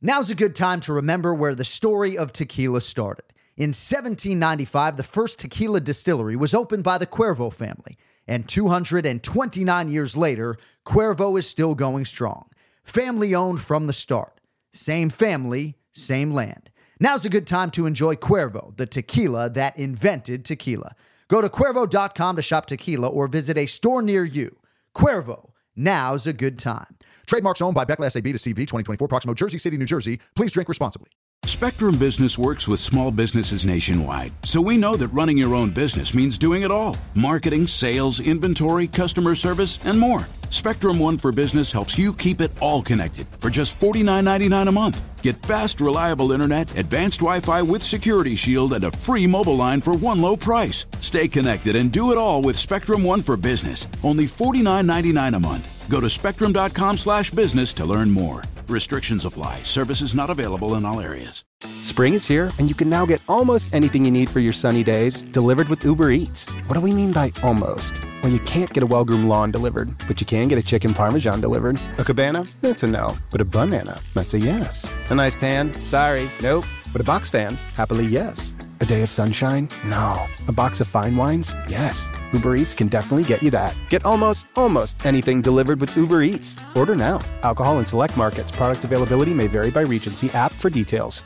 Now's a good time to remember where the story of tequila started. In 1795, the first tequila distillery was opened by the Cuervo family, and 229 years later, Cuervo is still going strong. Family-owned from the start. Same family, same land. Now's a good time to enjoy Cuervo, the tequila that invented tequila. Go to Cuervo.com to shop tequila or visit a store near you. Cuervo, now's a good time. Trademarks owned by Beckley SAB to CV 2024, Proximo, Jersey City, New Jersey. Please drink responsibly. Spectrum Business works with small businesses nationwide, so we know that running your own business means doing it all. Marketing, sales, inventory, customer service, and more. Spectrum One for Business helps you keep it all connected for just $49.99 a month. Get fast, reliable internet, advanced Wi-Fi with Security Shield, and a free mobile line for one low price. Stay connected and do it all with Spectrum One for Business. Only $49.99 a month. Go to spectrum.com/business to learn more. Restrictions apply. Services not available in all areas. Spring is here, and you can now get almost anything you need for your sunny days delivered with Uber Eats. What do we mean by almost? Well, you can't get a well-groomed lawn delivered, but you can get a chicken parmesan delivered. A cabana? That's a no. But a banana? That's a yes. A nice tan? Sorry, nope. But a box fan? Happily, yes. A day of sunshine? No. A box of fine wines? Yes. Uber Eats can definitely get you that. Get almost anything delivered with Uber Eats. Order now. Alcohol in select markets. Product availability may vary by region. See app for details.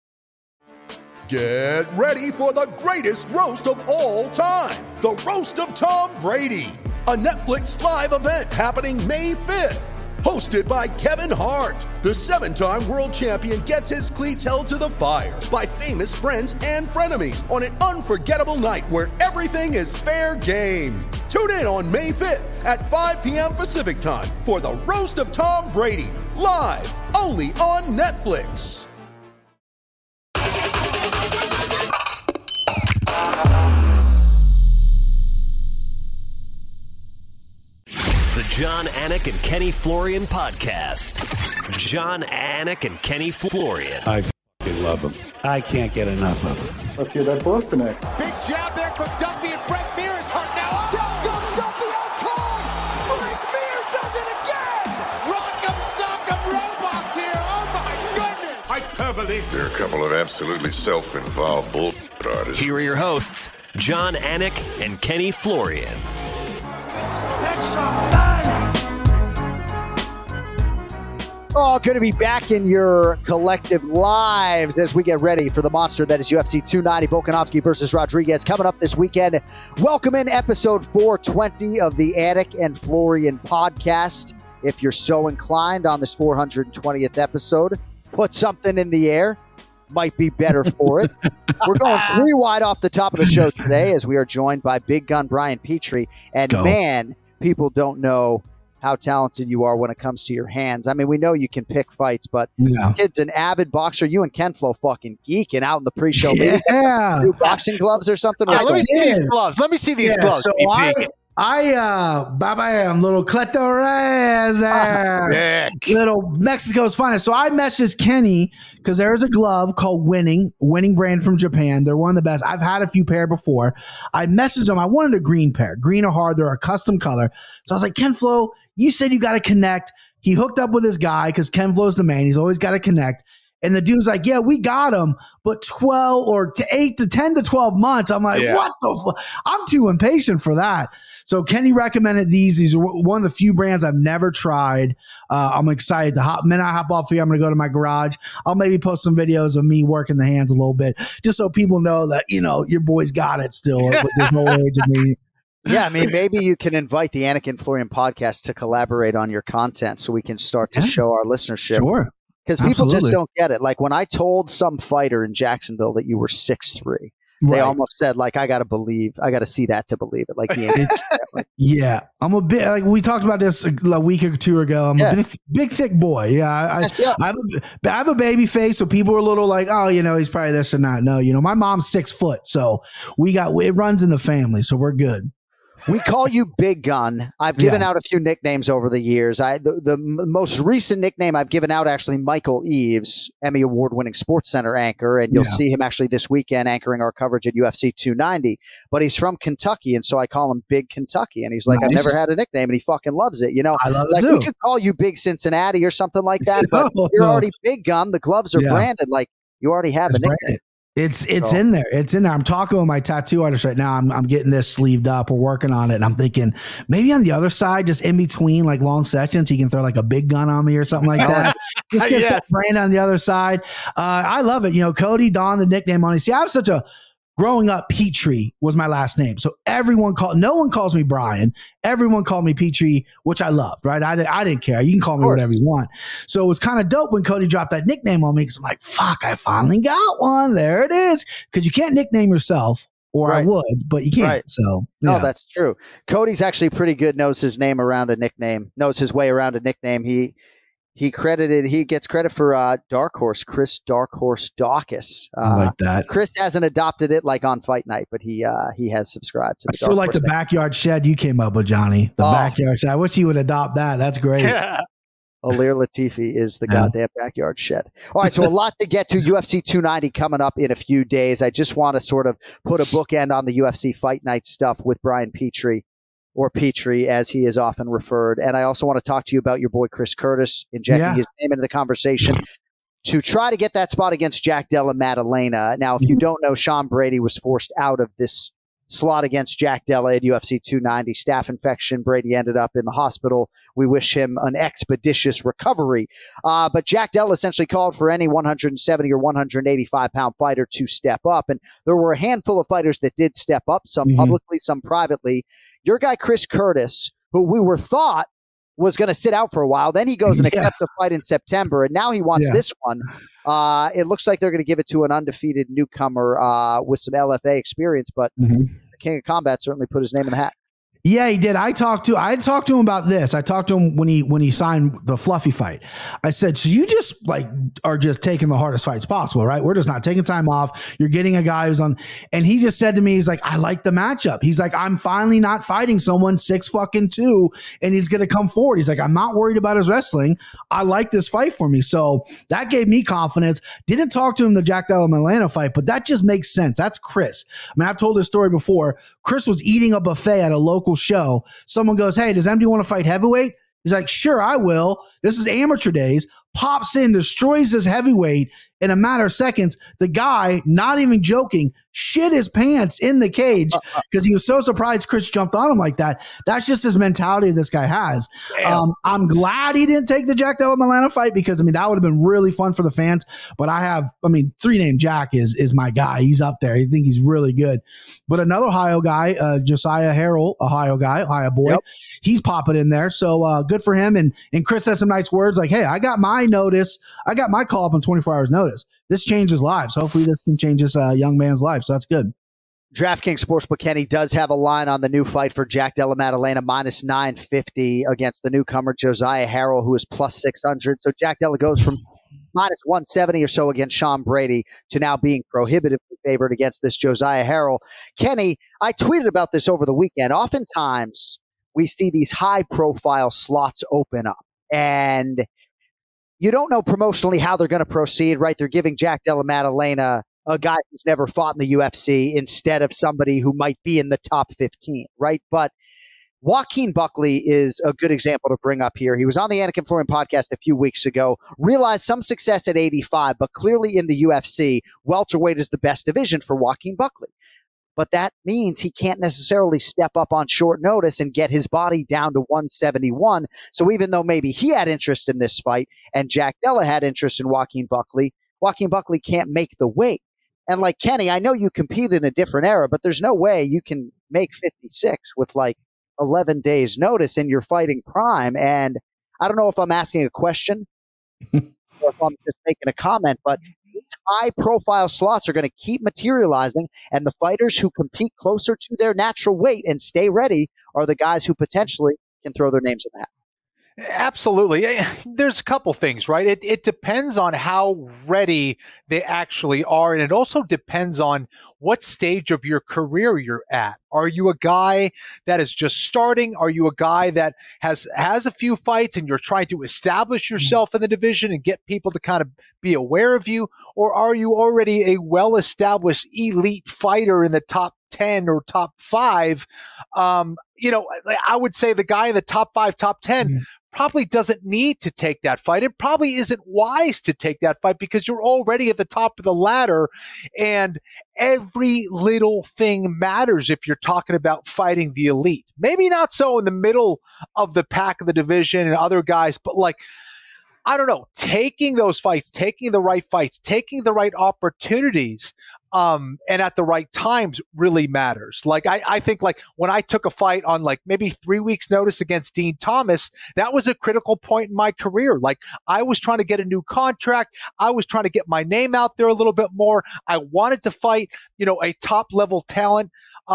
Get ready for the greatest roast of all time. The Roast of Tom Brady. A Netflix live event happening May 5th. Hosted by Kevin Hart, the 7-time world champion gets his cleats held to the fire by famous friends and frenemies on an unforgettable night where everything is fair game. Tune in on May 5th at 5 p.m. Pacific time for the Roast of Tom Brady, live only on Netflix. The John Anik and Kenny Florian podcast. John Anik and Kenny Florian. I f***ing love them. I can't get enough of them. Let's hear that Boston next. Big jab there from Duffy, and Frank Mir is hurt now. Down goes Duffy, out cold. Frank Mir does it again. Rock'em sock'em robots here. Oh my goodness. Hyperbole. There are a couple of absolutely self-involved bull artists. Here are your hosts, John Anik and Kenny Florian. Oh, good to be back in your collective lives as we get ready for the monster that is UFC 290, Volkanovski versus Rodriguez, coming up this weekend. Welcome in episode 420 of the Anik and Florian podcast. If you're so inclined on this 420th episode, put something in the air. Might be better for it. We're going 3 wide off the top of the show today as we are joined by Big Gun Brian Petrie. And man, people don't know how talented you are when it comes to your hands. I mean, we know you can pick fights, but this kid's an avid boxer. You and Ken Flo fucking geeking out in the pre-show. Yeah. New boxing gloves or something? Let me see these gloves. Let me see these gloves. So bam, little Cleto Reyes, little Mexico's finest. So I messaged Kenny because there is a glove called Winning brand from Japan. They're one of the best. I've had a few pair before. I messaged him. I wanted a green pair. Green or hard. They're a custom color. So I was like, Ken Flo, you said you got to connect. He hooked up with his guy because Ken Flo's the man. He's always got to connect. And the dude's like, yeah, we got him, but 12 or 8 to 10 to 12 months. I'm like, what the fuck? I'm too impatient for that. So Kenny recommended these. These are one of the few brands I've never tried. I'm excited to hop off here. I'm going to go to my garage. I'll maybe post some videos of me working the hands a little bit just so people know that, you know, your boy's got it still with this whole age of me. Yeah, I mean, maybe you can invite the Anik and Florian podcast to collaborate on your content so we can start to show our listenership. Sure. Because people just don't get it. Like when I told some fighter in Jacksonville that you were 6'3", they almost said, like, I got to see that to believe it. Like, yeah, I'm a bit like we talked about this a week or two ago. I'm a big, thick boy. Yeah, I have a baby face, so people are a little like, oh, you know, he's probably this or not. No, you know, my mom's 6 foot, so it runs in the family, so we're good. We call you Big Gun. I've given out a few nicknames over the years. The most recent nickname I've given out, actually, Michael Eaves, Emmy Award-winning SportsCenter anchor, and you'll see him actually this weekend anchoring our coverage at UFC 290. But he's from Kentucky, and so I call him Big Kentucky. And he's like, I've never had a nickname, and he fucking loves it. You know, I love like it too. we could call you Big Cincinnati or something like that, but you're already Big Gun. The gloves are branded. Like, you already have a nickname. It's in there. It's in there. I'm talking with my tattoo artist right now. I'm getting this sleeved up. We're working on it. And I'm thinking maybe on the other side, just in between like long sections, he can throw like a big gun on me or something like that. Just get that brand on the other side. I love it. You know, Cody, Don, the nickname on it. See, I have such a growing up, Petrie was my last name. So no one calls me Brian. Everyone called me Petrie, which I loved, right? I didn't care. You can call me whatever you want. So it was kind of dope when Cody dropped that nickname on me because I'm like, fuck, I finally got one. There it is. Because you can't nickname yourself, or I would, but you can't. Right. So no, that's true. Cody's actually pretty good, knows his way around a nickname. He gets credit for Dark Horse, Chris Dark Horse Dawkins. I like that. Chris hasn't adopted it like on Fight Night, but he has subscribed to the I still like the backyard shed you came up with, Johnny. The backyard shed. I wish you would adopt that. That's great. Yeah. Alir Latifi is the goddamn backyard shed. All right, so a lot to get to. UFC 290 coming up in a few days. I just want to sort of put a bookend on the UFC Fight Night stuff with Brian Petrie, or Petrie, as he is often referred. And I also want to talk to you about your boy Chris Curtis, injecting his name into the conversation to try to get that spot against Jack Della Maddalena. Now, if you don't know, Sean Brady was forced out of this slot against Jack Della at UFC 290. Staph infection. Brady ended up in the hospital. We wish him an expeditious recovery. But Jack Della essentially called for any 170 or 185-pound fighter to step up. And there were a handful of fighters that did step up, some publicly, some privately. Your guy, Chris Curtis, who we were thought was going to sit out for a while, then he goes and accepts the fight in September, and now he wants this one. It looks like they're going to give it to an undefeated newcomer with some LFA experience, but the King of Combat certainly put his name in the hat. Yeah, he did. I talked to him about this. I talked to him when he signed the Fluffy fight. I said, so you just are just taking the hardest fights possible, right? We're just not taking time off. You're getting a guy who's on, and he just said to me, he's like, I like the matchup. He's like, I'm finally not fighting someone 6'2", and he's going to come forward. He's like, I'm not worried about his wrestling. I like this fight for me. So that gave me confidence. Didn't talk to him the Jack Della Maddalena fight, but that just makes sense. That's Chris. I mean, I've told this story before. Chris was eating a buffet at a local show. Someone goes, hey, does MD want to fight heavyweight? He's like, sure, I will. This is amateur days. Pops in, destroys his heavyweight in a matter of seconds. The guy, not even joking, shit his pants in the cage because he was so surprised Chris jumped on him like that. That's just his mentality this guy has. I'm glad he didn't take the Jack Della Maddalena fight because, I mean, that would have been really fun for the fans. But three-name Jack is my guy. He's up there. I think he's really good. But another Ohio guy, Josiah Harrell, Ohio boy, he's popping in there. So good for him. And Chris has some nice words like, hey, I got my notice. I got my call up in 24 hours notice. This changes lives. Hopefully this can change this young man's life. So that's good. DraftKings Sportsbook Kenny does have a line on the new fight for Jack Della Maddalena, minus 950 against the newcomer Josiah Harrell, who is plus 600. So Jack Della goes from minus 170 or so against Sean Brady to now being prohibitively favored against this Josiah Harrell. Kenny, I tweeted about this over the weekend. Oftentimes we see these high-profile slots open up, and you don't know promotionally how they're going to proceed, right? They're giving Jack Della Maddalena, a guy who's never fought in the UFC, instead of somebody who might be in the top 15, right? But Joaquin Buckley is a good example to bring up here. He was on the Anik and Florian podcast a few weeks ago, realized some success at 85, but clearly in the UFC, welterweight is the best division for Joaquin Buckley. But that means he can't necessarily step up on short notice and get his body down to 171. So even though maybe he had interest in this fight and Jack Della had interest in Joaquin Buckley can't make the weight. And like Kenny, I know you compete in a different era, but there's no way you can make 56 with like 11 days notice in your fighting prime. And I don't know if I'm asking a question or if I'm just making a comment, but high-profile slots are going to keep materializing, and the fighters who compete closer to their natural weight and stay ready are the guys who potentially can throw their names in the hat. Absolutely. There's a couple things, right? It depends on how ready they actually are. And it also depends on what stage of your career you're at. Are you a guy that is just starting? Are you a guy that has a few fights and you're trying to establish yourself in the division and get people to kind of be aware of you? Or are you already a well-established elite fighter in the top 10 or top 5? I would say the guy in the top 5, top 10 probably doesn't need to take that fight. It probably isn't wise to take that fight because you're already at the top of the ladder, and every little thing matters if you're talking about fighting the elite. Maybe not so in the middle of the pack of the division and other guys, but I don't know, taking those fights, taking the right fights, taking the right opportunities, and at the right times really matters. I think when I took a fight on maybe 3 weeks notice against Dean Thomas, that was a critical point in my career. I was trying to get a new contract. I was trying to get my name out there a little bit more. I wanted to fight, a top level talent.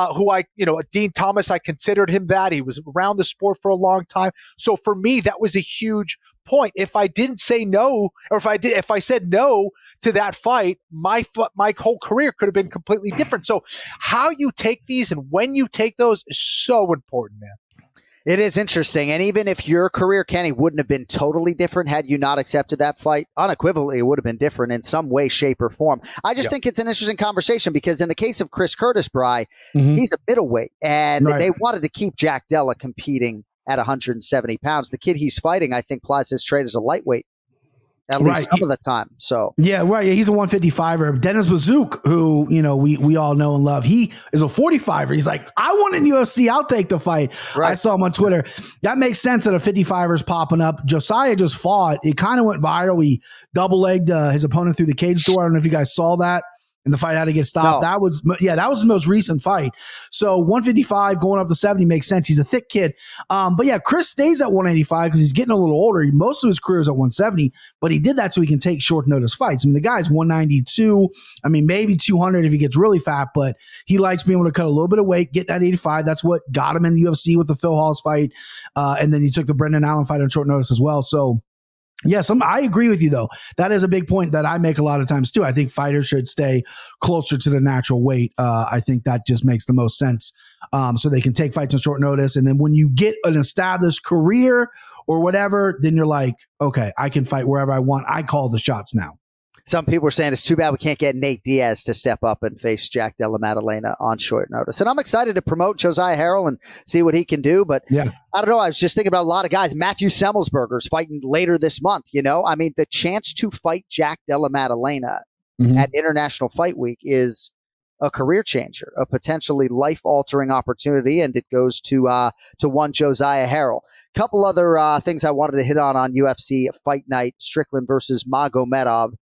Dean Thomas, I considered him that. He was around the sport for a long time. So for me, that was a huge point. If I didn't say no, or if I said no to that fight, my whole career could have been completely different. So how you take these and when you take those is so important, man. It is interesting. And even if your career, Kenny, wouldn't have been totally different had you not accepted that fight, unequivocally, it would have been different in some way, shape, or form. I just think it's an interesting conversation because in the case of Chris Curtis, Bry, he's a middleweight, and they wanted to keep Jack Della competing at 170 pounds. The kid he's fighting, I think, plies his trade as a lightweight, at least some of the time. So yeah, right. Yeah, he's a 155er. Dennis Bazook, who we all know and love, he is a 45er. He's like, I want in UFC, I'll take the fight. Right. I saw him on Twitter. That makes sense that a 55er is popping up. Josiah just fought. It kind of went viral. He double-legged his opponent through the cage door. I don't know if you guys saw that. And the fight had to get stopped. No. That was his most recent fight. So 155 going up to 70 makes sense. He's a thick kid. But yeah, Chris stays at 185 because he's getting a little older. Most of his career is at 170, but he did that so he can take short notice fights. I mean, the guy's 192. I mean, maybe 200 if he gets really fat, but he likes being able to cut a little bit of weight, get that 85. That's what got him in the UFC with the Phil Halls fight. And then he took the Brendan Allen fight on short notice as well. So yes, I agree with you, though. That is a big point that I make a lot of times, too. I think fighters should stay closer to the natural weight. I think that just makes the most sense so they can take fights on short notice. And then when you get an established career or whatever, then you're like, okay, I can fight wherever I want. I call the shots now. Some people are saying it's too bad we can't get Nate Diaz to step up and face Jack Della Maddalena on short notice. And I'm excited to promote Josiah Harrell and see what he can do. But yeah, I don't know. I was just thinking about a lot of guys. Matthew Semmelsberger's fighting later this month. I mean, the chance to fight Jack Della Maddalena at International Fight Week is a career changer, a potentially life-altering opportunity, and it goes to one Josiah Harrell. Couple other things I wanted to hit on UFC Fight Night: Strickland versus Magomedov.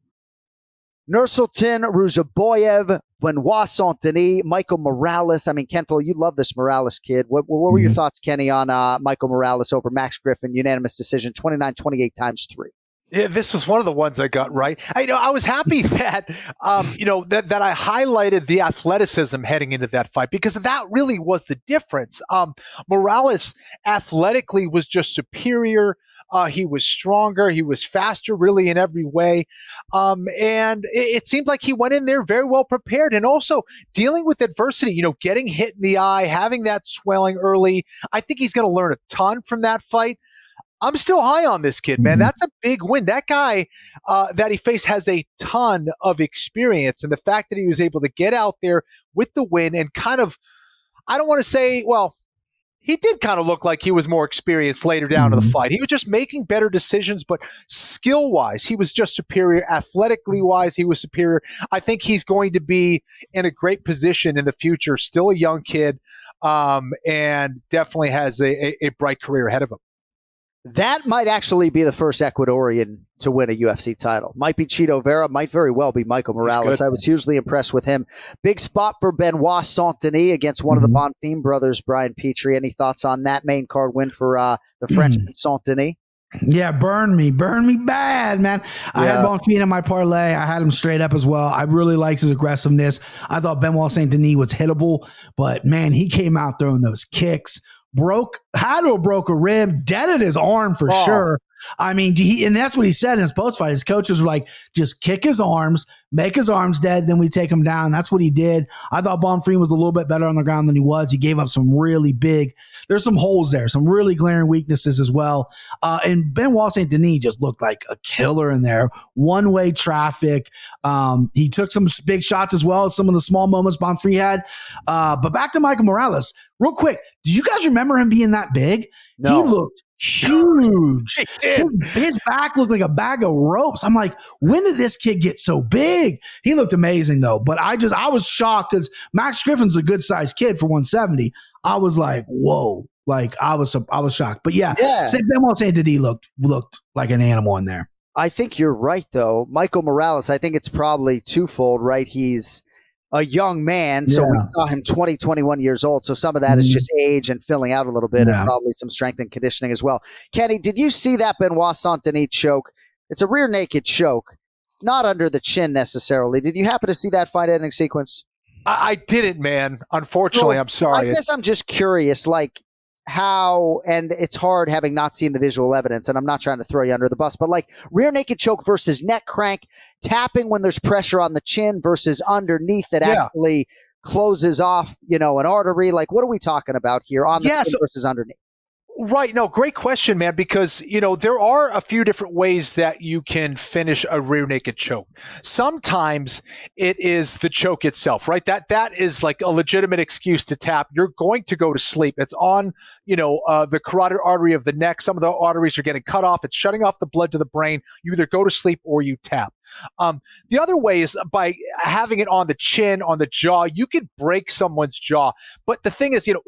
Nursultan Ruzaboyev, Benoit Saint-Denis, Michael Morales. I mean, Kenfil, you love this Morales kid. What were your thoughts, Kenny, on Michael Morales over Max Griffin? Unanimous decision, 29-28 times 3. Yeah, this was one of the ones I got right. I was happy that, that I highlighted the athleticism heading into that fight because that really was the difference. Morales athletically was just superior. He was stronger. He was faster, really, in every way. And it seemed like he went in there very well prepared and also dealing with adversity, getting hit in the eye, having that swelling early. I think he's going to learn a ton from that fight. I'm still high on this kid, man. That's a big win. That guy that he faced has a ton of experience. And the fact that he was able to get out there with the win and kind of, I don't want to say, he did kind of look like he was more experienced later down in the fight. He was just making better decisions, but skill-wise, he was just superior. Athletically-wise, he was superior. I think he's going to be in a great position in the future. Still a young kid, and definitely has a bright career ahead of him. That might actually be the first Ecuadorian to win a UFC title. Might be Chito Vera, might very well be Michael Morales. I was hugely impressed with him. Big spot for Benoit Saint-Denis against one of the Bonfim brothers, Brian Petrie. Any thoughts on that main card win for the Frenchman Saint-Denis? Yeah, burn me bad, man. I had Bonfim in my parlay. I had him straight up as well. I really liked his aggressiveness. I thought Benoit Saint-Denis was hittable, but man, he came out throwing those kicks, had to have broke a rib, deaded his arm for sure. I mean, and that's what he said in his post-fight. His coaches were like, just kick his arms, make his arms dead, then we take him down. That's what he did. I thought Bonfim was a little bit better on the ground than he was. He gave up some really big, there's some holes there, some really glaring weaknesses as well. And Benoit Saint Denis just looked like a killer in there. One-way traffic. He took some big shots as well as some of the small moments Bonfim had. But back to Michael Morales. Real quick, did you guys remember him being that big? No. He looked huge. He did. His back looked like a bag of ropes. I'm like, when did this kid get so big? He looked amazing though. But I was shocked because Max Griffin's a good sized kid for 170. I was like, whoa. Like I was shocked. But yeah. Benoit Saint Denis looked like an animal in there. I think you're right though. Michael Morales, I think it's probably twofold, right? He's a young man, so we saw him 21 years old. So some of that is just age and filling out a little bit, and probably some strength and conditioning as well. Kenny, did you see that Benoit Saint Denis choke? It's a rear naked choke, not under the chin necessarily. Did you happen to see that fight ending sequence? I didn't, man. Unfortunately, I'm sorry. I guess I'm just curious, like how, and it's hard having not seen the visual evidence, and I'm not trying to throw you under the bus, but like rear naked choke versus neck crank, tapping when there's pressure on the chin versus underneath that actually closes off, an artery. Like, what are we talking about here on the chin versus underneath? Right. No, great question, man, because, there are a few different ways that you can finish a rear naked choke. Sometimes it is the choke itself, right? That is like a legitimate excuse to tap. You're going to go to sleep. It's on, the carotid artery of the neck. Some of the arteries are getting cut off. It's shutting off the blood to the brain. You either go to sleep or you tap. The other way is by having it on the chin, on the jaw. You could break someone's jaw. But the thing is,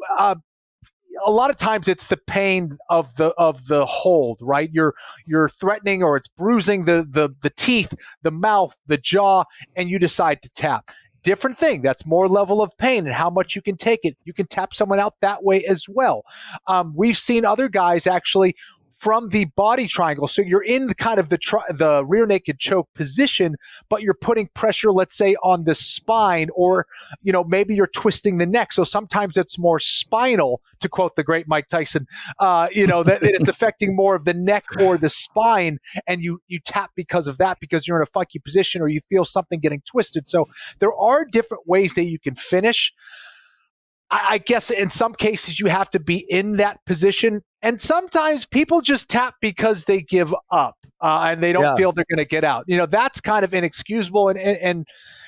a lot of times it's the pain of the hold, right? You're threatening, or it's bruising the teeth, the mouth, the jaw, and you decide to tap. Different thing. That's more level of pain and how much you can take it. You can tap someone out that way as well. We've seen other guys actually from the body triangle. So you're in kind of the rear naked choke position, but you're putting pressure, let's say, on the spine, or, maybe you're twisting the neck. So sometimes it's more spinal, to quote the great Mike Tyson, that it's affecting more of the neck or the spine. And you tap because of that, because you're in a funky position or you feel something getting twisted. So there are different ways that you can finish. I guess in some cases you have to be in that position. And sometimes people just tap because they give up and they don't feel they're going to get out. That's kind of inexcusable in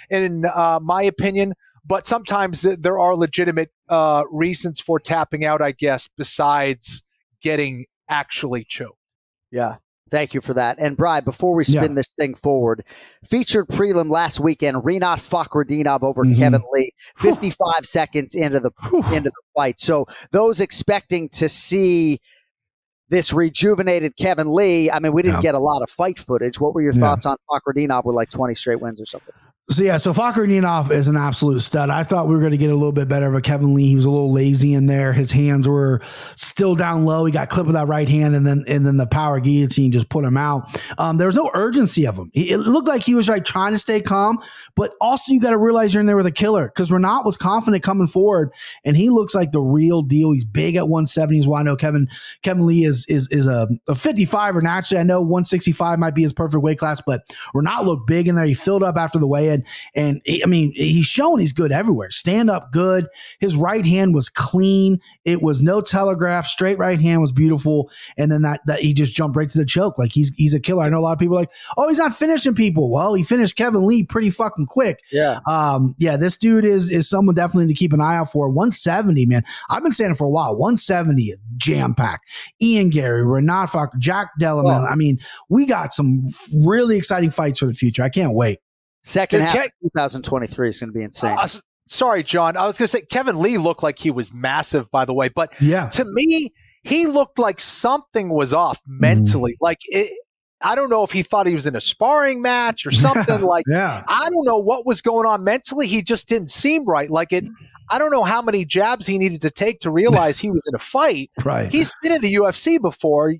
my opinion. But sometimes there are legitimate reasons for tapping out, I guess, besides getting actually choked. Yeah. Thank you for that. And Bri, before we spin this thing forward, featured prelim last weekend, Rinat Fakhretdinov over Kevin Lee, 55 seconds into the fight. So those expecting to see this rejuvenated Kevin Lee, I mean, we didn't get a lot of fight footage. What were your thoughts on Fakhretdinov with like 20 straight wins or something? So Fakhretdinov is an absolute stud. I thought we were going to get a little bit better of a Kevin Lee. He was a little lazy in there. His hands were still down low. He got clipped with that right hand, and then the power guillotine just put him out. There was no urgency of him. It looked like he was like trying to stay calm, but also you got to realize you're in there with a killer, because Rinat was confident coming forward, and he looks like the real deal. He's big at 170. Is why I know Kevin Lee is a 55er. Naturally, I know 165 might be his perfect weight class, but Rinat looked big in there. He filled up after the weigh-in. And he's shown he's good everywhere. Stand up good. His right hand was clean. It was no telegraph. Straight right hand was beautiful. And then that he just jumped right to the choke. Like he's a killer. I know a lot of people are like, oh, he's not finishing people. Well, he finished Kevin Lee pretty fucking quick. Yeah. This dude is someone definitely to keep an eye out for. 170, man. I've been saying it for a while. 170 is jam packed. Ian Gary, Rinat Fakhretdinov, Jack Delaman. I mean, we got some really exciting fights for the future. I can't wait. Second half of 2023 is going to be insane. Sorry, John. I was going to say Kevin Lee looked like he was massive, by the way. But to me, he looked like something was off mentally. Like I don't know if he thought he was in a sparring match or something. I don't know what was going on mentally. He just didn't seem right. I don't know how many jabs he needed to take to realize he was in a fight. Right. He's been in the UFC before.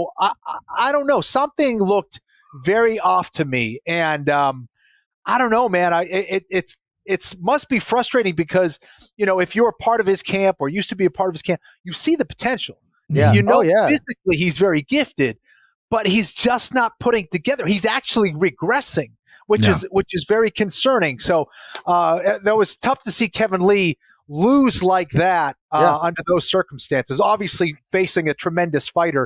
I don't know. Something looked very off to me. And I don't know, man. It's it must be frustrating because, if you're a part of his camp or used to be a part of his camp, you see the potential. Yeah. Physically he's very gifted, but he's just not putting together. He's actually regressing, which is very concerning. So that was tough to see Kevin Lee lose like that under those circumstances. Obviously facing a tremendous fighter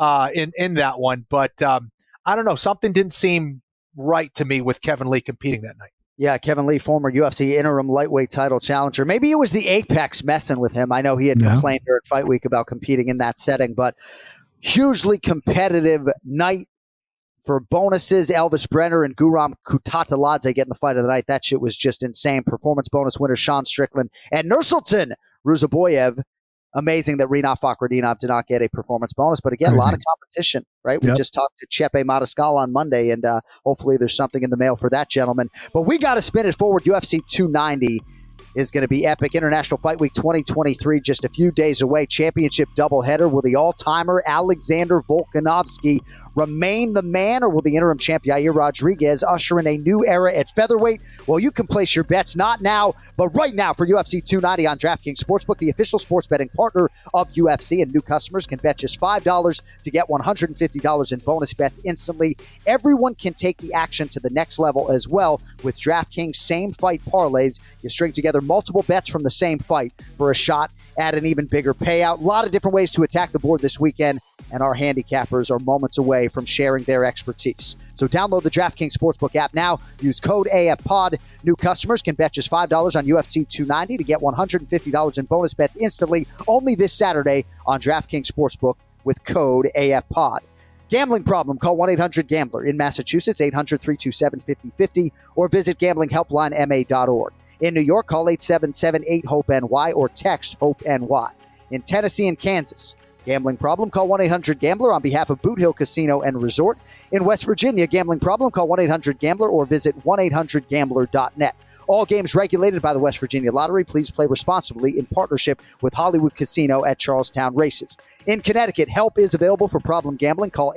in that one, but I don't know. Something didn't seem right to me with Kevin Lee competing that night. Yeah, Kevin Lee, former UFC interim lightweight title challenger. Maybe it was the Apex messing with him. I know he had complained during Fight Week about competing in that setting, but hugely competitive night for bonuses. Elvis Brenner and Guram Kutateladze getting the fight of the night. That shit was just insane. Performance bonus winner Sean Strickland and Nursultan Ruzaboyev. Amazing that Rinat Fakhretdinov did not get a performance bonus. But again, a lot of competition, right? We just talked to Chepe Mariscal on Monday, and hopefully there's something in the mail for that gentleman. But we got to spin it forward. UFC 290 is going to be epic. International Fight Week 2023 just a few days away. Championship doubleheader. Will the all-timer Alexander Volkanovski remain the man, or will the interim champ Yair Rodriguez usher in a new era at featherweight? Well, you can place your bets not now, but right now for UFC 290 on DraftKings Sportsbook, the official sports betting partner of UFC, and new customers can bet just $5 to get $150 in bonus bets instantly. Everyone can take the action to the next level as well with DraftKings same fight parlays. You string together multiple bets from the same fight for a shot at an even bigger payout. A lot of different ways to attack the board this weekend, and our handicappers are moments away from sharing their expertise. So download the DraftKings Sportsbook app now. Use code AFPOD. New customers can bet just $5 on UFC 290 to get $150 in bonus bets instantly only this Saturday on DraftKings Sportsbook with code AFPOD. Gambling problem? Call 1-800-GAMBLER. In Massachusetts, 800-327-5050, or visit gamblinghelplinema.org. In New York, call 877-8-HOPE-NY or text HOPE-NY. In Tennessee and Kansas, gambling problem? Call 1-800-GAMBLER on behalf of Boot Hill Casino and Resort. In West Virginia, gambling problem? Call 1-800-GAMBLER or visit 1-800-GAMBLER.net. All games regulated by the West Virginia Lottery. Please play responsibly in partnership with Hollywood Casino at Charlestown Races. In Connecticut, help is available for problem gambling. Call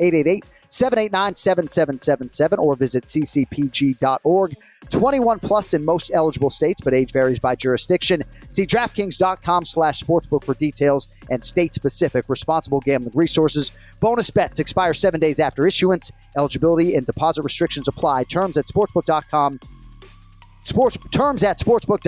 888-789-7777 or visit ccpg.org. 21 plus in most eligible states, but age varies by jurisdiction. See DraftKings.com/sportsbook for details and state-specific responsible gambling resources. Bonus bets expire 7 days after issuance. Eligibility and deposit restrictions apply. Terms at sportsbook.com. Terms at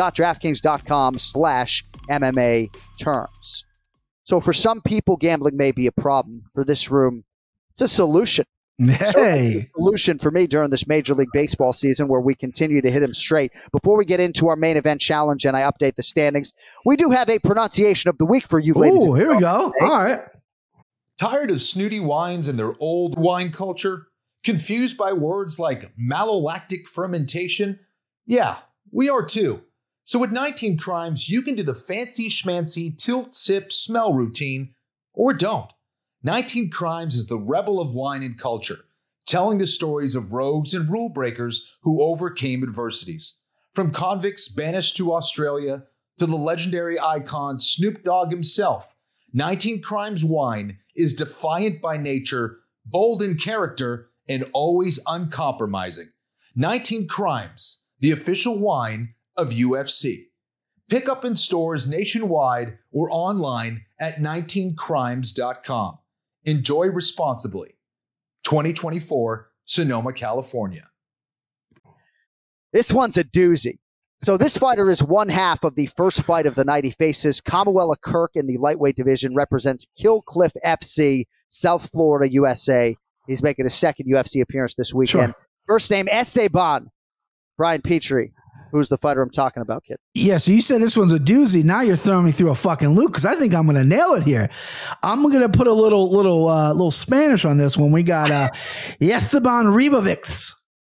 sportsbook.draftkings.com/MMA terms. So for some people, gambling may be a problem. For this room, it's a solution. Hey. Solution for me during this Major League Baseball season where we continue to hit him straight. Before we get into our main event challenge and I update the standings, we do have a pronunciation of the week for you, ladies. Oh, here we go. All right. Tired of snooty wines and their old wine culture? Confused by words like malolactic fermentation? Yeah, we are too. So with 19 Crimes, you can do the fancy schmancy tilt sip smell routine, or don't. 19 Crimes is the rebel of wine and culture, telling the stories of rogues and rule breakers who overcame adversities. From convicts banished to Australia to the legendary icon Snoop Dogg himself, 19 Crimes wine is defiant by nature, bold in character, and always uncompromising. 19 Crimes, the official wine of UFC. Pick up in stores nationwide or online at 19crimes.com. Enjoy responsibly. 2024, Sonoma, California. This one's a doozy. So this fighter is one half of the first fight of the night. He faces Kamuela Kirk in the lightweight division, represents Kill Cliff FC, South Florida, USA. He's making his second UFC appearance this weekend. Sure. First name, Esteban Brian Petrie. Who's the fighter I'm talking about, kid? Yeah, so you said this one's a doozy. Now you're throwing me through a fucking loop because I think I'm going to nail it here. I'm going to put a little Spanish on this one. We got Esteban Ribovics.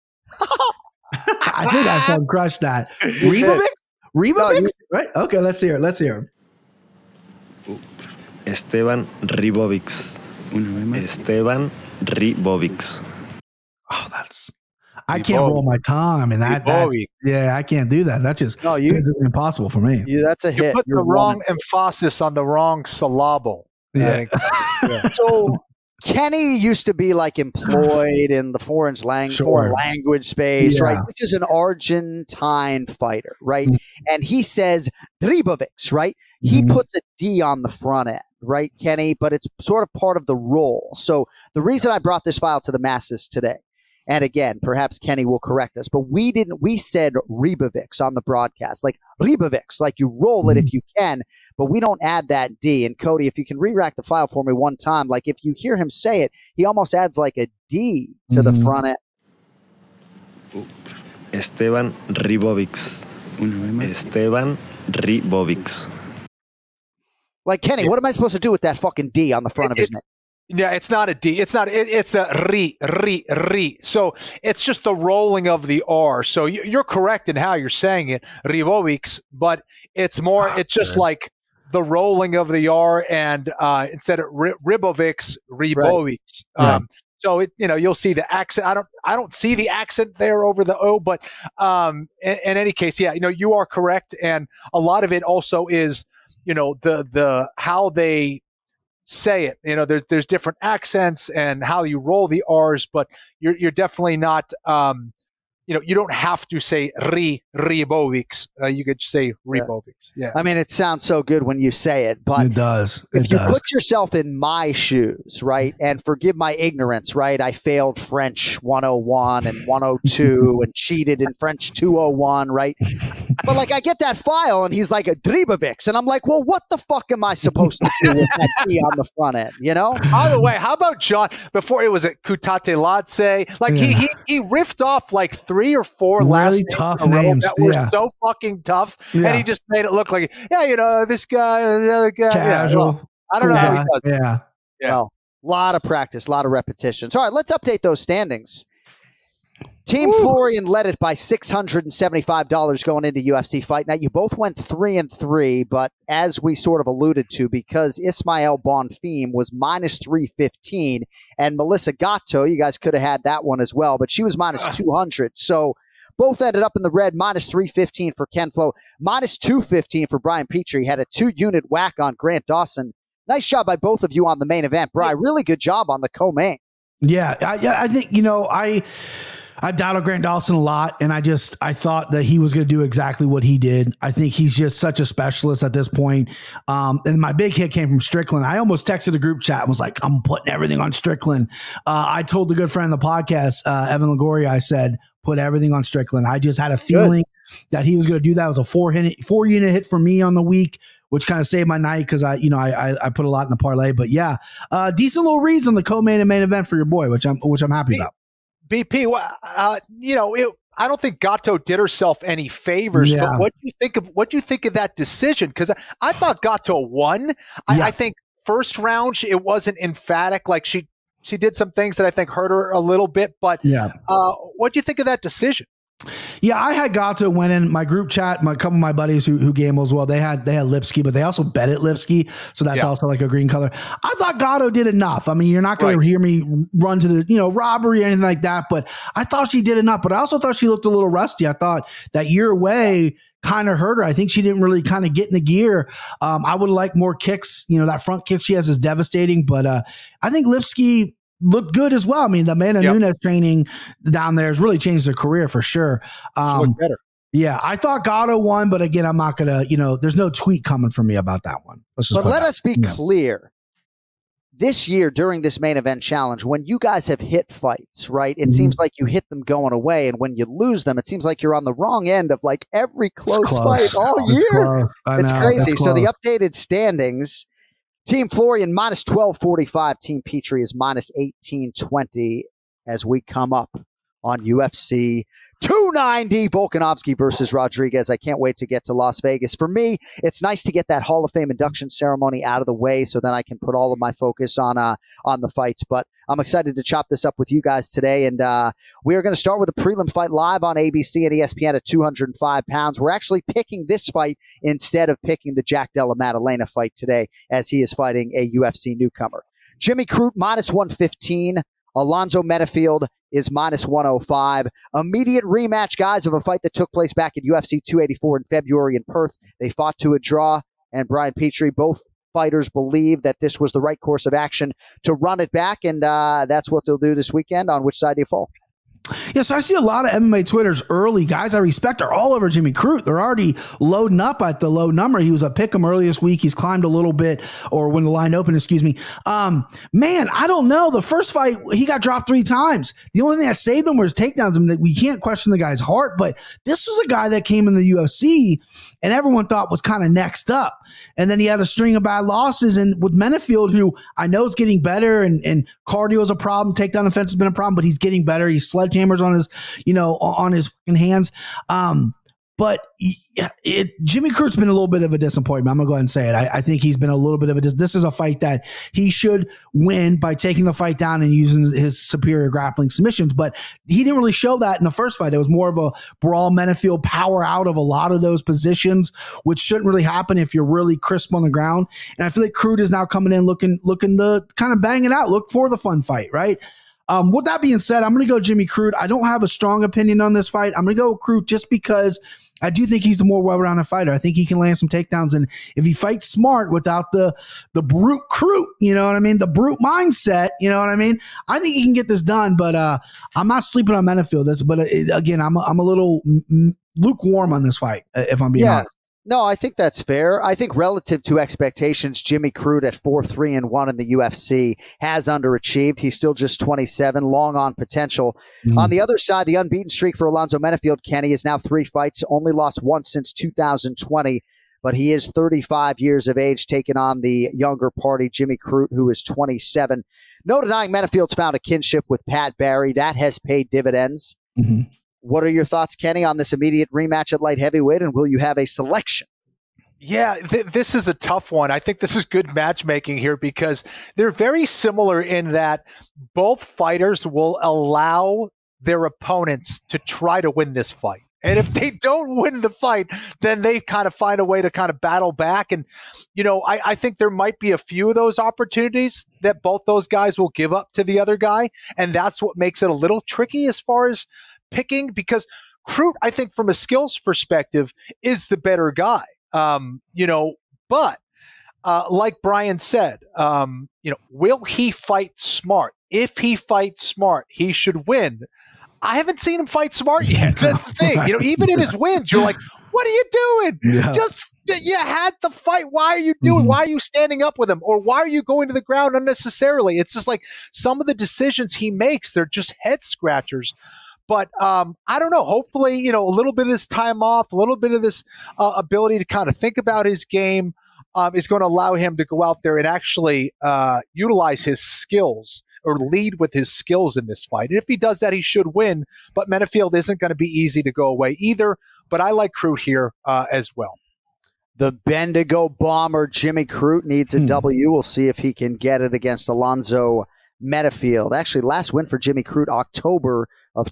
I think I can crush that. Ribovics? Ribovics? Right? Okay, let's hear it. Esteban Ribovics. Esteban Ribovics. Oh, that's... I can't roll my tongue. I mean, I can't do that. That's just impossible for me. That's a hit. You put the wrong emphasis on the wrong syllable. Yeah. So Kenny used to be like employed in the foreign language space, right? This is an Argentine fighter, right? And he says Ribovics, right? He puts a D on the front end, right, Kenny? But it's sort of part of the role. So the reason I brought this file to the masses today, and again, perhaps Kenny will correct us, but we said Ribovics on the broadcast, like Ribovics, like you roll it if you can, but we don't add that D. And Cody, if you can re-rack the file for me one time, like if you hear him say it, he almost adds like a D to the front end. Esteban Ribovics. Esteban Ribovics. Like, Kenny, what am I supposed to do with that fucking D on the front of his name? Yeah, it's not a D. It's a ri. So it's just the rolling of the R. So you're correct in how you're saying it, Ribovics, but it's more, it's just like the rolling of the R and instead of Ribovics, Ribovics. Right. So you'll see the accent. I don't see the accent there over the O, but in any case, yeah, you are correct. And a lot of it also is, the how they say it. There's different accents and how you roll the R's, but you're definitely not. You don't have to say Ribovics. You could say Ribovics. Yeah. I mean, it sounds so good when you say it, but it does. If you put yourself in my shoes, right, and forgive my ignorance, right? I failed French 101 and 102 and cheated in French 201, right? But like, I get that file and he's like a Ribovics, and I'm like, well, what the fuck am I supposed to do with that D on the front end? By the way, how about John? Before it was a Cutate Latse, like he riffed off like 3 or 4 really last tough names that were so fucking tough, and he just made it look like, this guy, the other guy, casual. I don't know how he does it. Yeah. Well, a lot of practice, a lot of repetitions. All right, let's update those standings. Team Florian led it by $675 going into UFC Fight Night. You both went 3-3, but as we sort of alluded to, because Ismael Bonfim was minus 315, and Melissa Gatto, you guys could have had that one as well, but she was minus 200. So both ended up in the red, minus 315 for Ken Flo, minus 215 for Brian Petrie. Had a 2-unit whack on Grant Dawson. Nice job by both of you on the main event. Brian, really good job on the co-main. Yeah, I think, I've doubted Grant Dawson a lot, and I thought that he was going to do exactly what he did. I think he's just such a specialist at this point. And my big hit came from Strickland. I almost texted a group chat and was like, I'm putting everything on Strickland. I told the good friend of the podcast, Evan Longoria, I said, put everything on Strickland. I just had a feeling that he was going to do that. It was a 4-unit hit for me on the week, which kind of saved my night because I put a lot in the parlay. But yeah, decent little reads on the co-main and main event for your boy, which I'm happy about. BP, I don't think Gatto did herself any favors, but what do you think of that decision? Because I thought Gatto won. I think first round it wasn't emphatic. Like she did some things that I think hurt her a little bit. But what do you think of that decision? Yeah, I had Gatto winning. My group chat, a couple of my buddies who gamble as well, they had Lipski, but they also bet at Lipski, so that's also like a green color. I thought Gatto did enough. I mean, you're not going to hear me run to the robbery or anything like that, but I thought she did enough. But I also thought she looked a little rusty. I thought that year away kind of hurt her. I think she didn't really kind of get in the gear. I would like more kicks. That front kick she has is devastating, but I think Lipski looked good as well. I mean, the Amanda Nunes training down there has really changed her career for sure. She looked better. Yeah, I thought Gatto won, but again, I'm not going to, there's no tweet coming from me about that one. But let us be clear. This year, during this main event challenge, when you guys have hit fights, right, it seems like you hit them going away. And when you lose them, it seems like you're on the wrong end of like every close fight all year. It's crazy. So the updated standings, Team Florian minus 1245. Team Petrie is minus 1820 as we come up on UFC 290. Volkanovski versus Rodriguez. I can't wait to get to Las Vegas. For me, it's nice to get that Hall of Fame induction ceremony out of the way so then I can put all of my focus on the fights. But I'm excited to chop this up with you guys today. And we are going to start with a prelim fight live on ABC and ESPN at 205 pounds. We're actually picking this fight instead of picking the Jack Della Maddalena fight today, as he is fighting a UFC newcomer. Jimmy Crute minus 115. Alonzo Metafield is minus 105. Immediate rematch, guys, of a fight that took place back at UFC 284 in February in Perth. They fought to a draw, and Brian Petrie, both fighters believe that this was the right course of action to run it back, and that's what they'll do this weekend. On which side do you fall? Yeah, so I see a lot of MMA Twitters early. Guys I respect are all over Jimmy Crute. They're already loading up at the low number. He was a pick 'em early this week. He's climbed a little bit, or when the line opened, excuse me. Man, I don't know. The first fight, he got dropped 3 times. The only thing that saved him was takedowns. I mean, we can't question the guy's heart, but this was a guy that came in the UFC and everyone thought was kind of next up. And then he had a string of bad losses. And with Menifield, who I know is getting better, and cardio is a problem, takedown offense has been a problem, but he's getting better. He's sledgehammers on his, on his fucking hands. But Jimmy Crute's been a little bit of a disappointment. I'm going to go ahead and say it. I think he's been a little bit of this is a fight that he should win by taking the fight down and using his superior grappling submissions. But he didn't really show that in the first fight. It was more of a brawl. Menifield power out of a lot of those positions, which shouldn't really happen if you're really crisp on the ground. And I feel like Crute is now coming in looking to kind of bang it out, look for the fun fight, right? With that being said, I'm going to go Jimmy Crute. I don't have a strong opinion on this fight. I'm going to go Crute just because I do think he's the more well-rounded fighter. I think he can land some takedowns, and if he fights smart without the brute Crute, you know what I mean, the brute mindset, you know what I mean, I think he can get this done. But I'm not sleeping on Menifield. Again, I'm a little lukewarm on this fight, if I'm being honest. No, I think that's fair. I think relative to expectations, Jimmy Crute at 4-3-1 in the UFC has underachieved. He's still just 27, long on potential. On the other side, the unbeaten streak for Alonzo Menifield, Kenny, is now 3 fights, only lost once since 2020, but he is 35 years of age, taking on the younger party, Jimmy Crute, who is 27. No denying Menifield's found a kinship with Pat Barry. That has paid dividends. What are your thoughts, Kenny, on this immediate rematch at light heavyweight, and will you have a selection? Yeah, this is a tough one. I think this is good matchmaking here because they're very similar in that both fighters will allow their opponents to try to win this fight. And if they don't win the fight, then they kind of find a way to kind of battle back. And, I think there might be a few of those opportunities that both those guys will give up to the other guy. And that's what makes it a little tricky as far as picking, because Crute, I think from a skills perspective, is the better guy. But like Brian said, will he fight smart? If he fights smart, he should win. I haven't seen him fight smart yet. That's the thing. Even in his wins, you're like, what are you doing? Yeah. You had the fight. Why are you doing? Why are you standing up with him? Or why are you going to the ground unnecessarily? It's just like some of the decisions he makes, they're just head scratchers. But I don't know. Hopefully, a little bit of this time off, a little bit of this ability to kind of think about his game is going to allow him to go out there and actually utilize his skills or lead with his skills in this fight. And if he does that, he should win. But Menifield isn't going to be easy to go away either. But I like Crute here as well. The Bendigo bomber, Jimmy Crute, needs a W. We'll see if he can get it against Alonzo Menifield. Actually, last win for Jimmy Crute, October of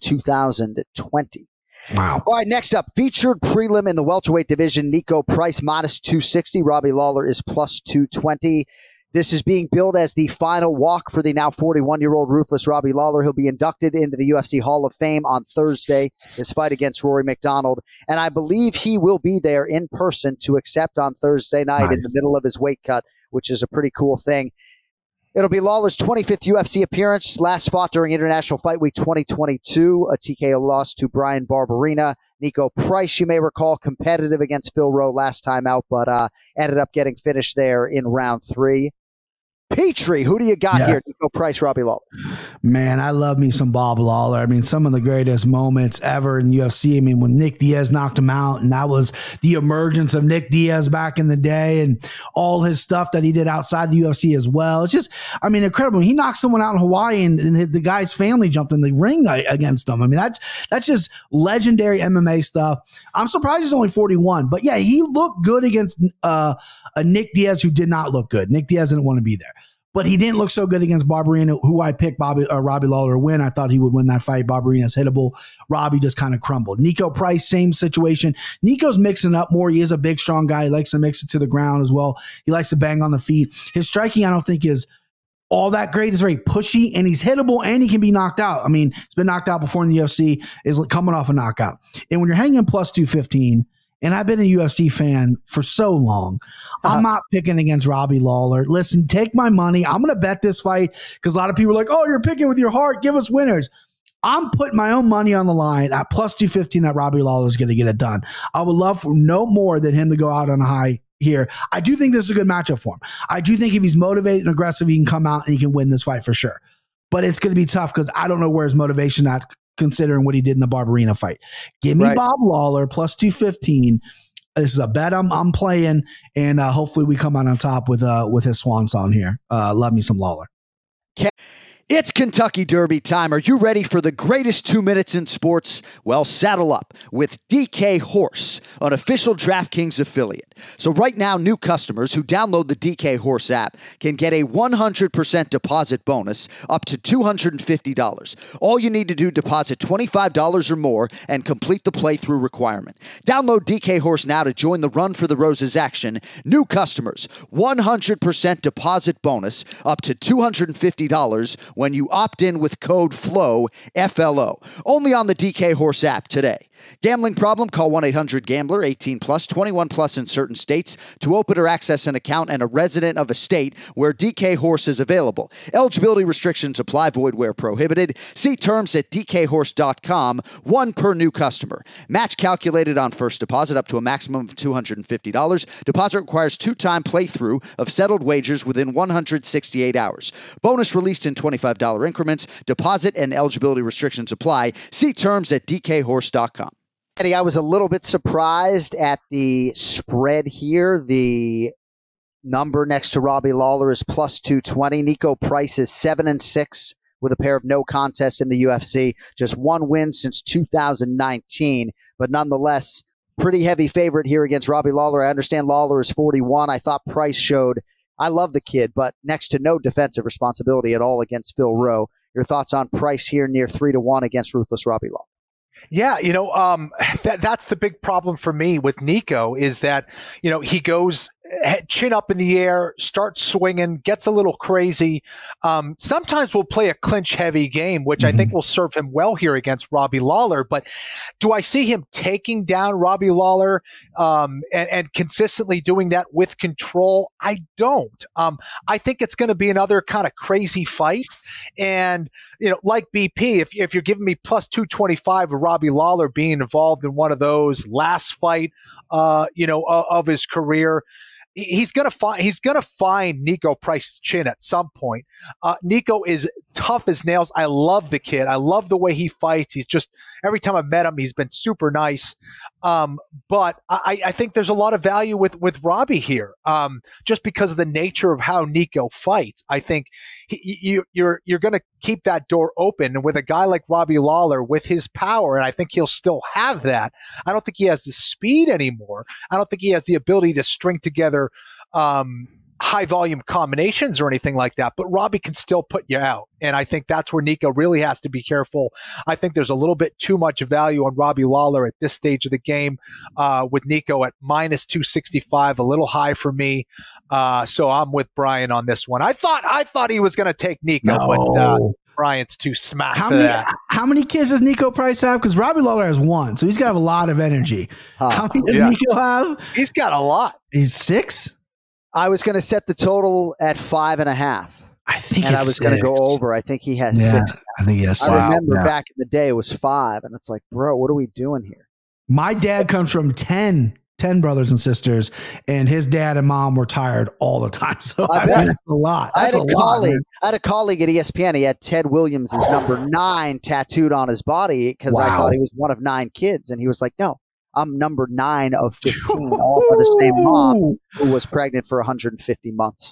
2020. Wow. All right, next up, featured prelim in the welterweight division, Nico Price minus 260. Robbie Lawler is plus 220. This is being billed as the final walk for the now 41-year-old ruthless Robbie Lawler. He'll be inducted into the UFC Hall of Fame on Thursday, his fight against Rory McDonald. And I believe he will be there in person to accept on Thursday night in the middle of his weight cut, which is a pretty cool thing. It'll be Lawler's 25th UFC appearance, last fought during International Fight Week 2022, a TKO loss to Brian Barberina. Nico Price, you may recall, competitive against Phil Rowe last time out, but ended up getting finished there in round 3. Petrie, who do you got here? Nico Price, Robbie Lawler. Man, I love me some Bob Lawler. I mean, some of the greatest moments ever in UFC. I mean, when Nick Diaz knocked him out, and that was the emergence of Nick Diaz back in the day, and all his stuff that he did outside the UFC as well. It's just, I mean, incredible. He knocked someone out in Hawaii, and the guy's family jumped in the ring against him. I mean, that's just legendary MMA stuff. I'm surprised he's only 41, but yeah, he looked good against a Nick Diaz who did not look good. Nick Diaz didn't want to be there. But he didn't look so good against Barberina, who I picked Robbie Lawler to win. I thought he would win that fight. Barberina's hittable. Robbie just kind of crumbled. Nico Price, same situation. Nico's mixing up more. He is a big, strong guy. He likes to mix it to the ground as well. He likes to bang on the feet. His striking, I don't think, is all that great. It's very pushy, and he's hittable, and he can be knocked out. I mean, he's been knocked out before in the UFC, is coming off a knockout. And when you're hanging plus 215, and I've been a UFC fan for so long. I'm not picking against Robbie Lawler. Listen, take my money. I'm going to bet this fight because a lot of people are like, oh, you're picking with your heart. Give us winners. I'm putting my own money on the line at plus 215 that Robbie Lawler is going to get it done. I would love for no more than him to go out on a high here. I do think this is a good matchup for him. I do think if he's motivated and aggressive, he can come out and he can win this fight for sure. But it's going to be tough because I don't know where his motivation at, considering what he did in the Barberena fight. Give me Bob Lawler plus 215. This is a bet I'm playing, and hopefully we come out on top with his swan song here. Love me some Lawler. It's Kentucky Derby time. Are you ready for the greatest 2 minutes in sports? Well, saddle up with DK Horse, an official DraftKings affiliate. So right now, new customers who download the DK Horse app can get a 100% deposit bonus up to $250. All you need to do, deposit $25 or more and complete the playthrough requirement. Download DK Horse now to join the Run for the Roses action. New customers, 100% deposit bonus up to $250 when you opt in with code FLOW, F-L-O. Only on the DK Horse app today. Gambling problem? Call 1-800-GAMBLER, 18 plus, 21 plus in certain states to open or access an account and a resident of a state where DK Horse is available. Eligibility restrictions apply. Void where prohibited. See terms at dkhorse.com. One per new customer. Match calculated on first deposit up to a maximum of $250. Deposit requires 2-time playthrough of settled wagers within 168 hours. Bonus released in $25 increments. Deposit and eligibility restrictions apply. See terms at dkhorse.com. Eddie, I was a little bit surprised at the spread here. The number next to Robbie Lawler is plus 220. Nico Price is 7-6 with a pair of no contests in the UFC. Just one win since 2019, but nonetheless, pretty heavy favorite here against Robbie Lawler. I understand Lawler is 41. I thought Price showed, I love the kid, but next to no defensive responsibility at all against Phil Rowe. Your thoughts on Price here near 3-1 against ruthless Robbie Lawler? Yeah, that's the big problem for me with Nico is that, he goes chin up in the air, starts swinging, gets a little crazy. Sometimes we'll play a clinch heavy game, which I think will serve him well here against Robbie Lawler. But do I see him taking down Robbie Lawler and consistently doing that with control? I don't. I think it's going to be another kind of crazy fight. And, like BP, if you're giving me plus 225 with Robbie Lawler being involved in one of those last fight, of his career, he's gonna find Nico Price's chin at some point. Nico is tough as nails. I love the kid. I love the way he fights. He's just, every time I've met him, he's been super nice. But I think there's a lot of value with Robbie here, just because of the nature of how Nico fights. I think you're going to keep that door open, and with a guy like Robbie Lawler with his power, and I think he'll still have that. I don't think he has the speed anymore. I don't think he has the ability to string together high volume combinations or anything like that, but Robbie can still put you out. And I think that's where Nico really has to be careful. I think there's a little bit too much value on Robbie Lawler at this stage of the game, with Nico at minus 265, a little high for me. So I'm with Brian on this one. I thought he was going to take Nico, but Brian's too smack for that. How many kids does Nico Price have? Because Robbie Lawler has one, so he's got to have a lot of energy. How many does Nico have? He's got a lot. He's 6? I was going to set the total at 5.5. I think I was going to go over. I think he has 6. I think he has 6. I remember back in the day it was 5, and it's like, bro, what are we doing here? My dad comes from 10 brothers and sisters, and his dad and mom were tired all the time. So that's a lot. I had a colleague at ESPN. He had Ted Williams' number 9 tattooed on his body because I thought he was one of 9 kids, and he was like, no. I'm number 9 of 15, all by the same mom who was pregnant for 150 months.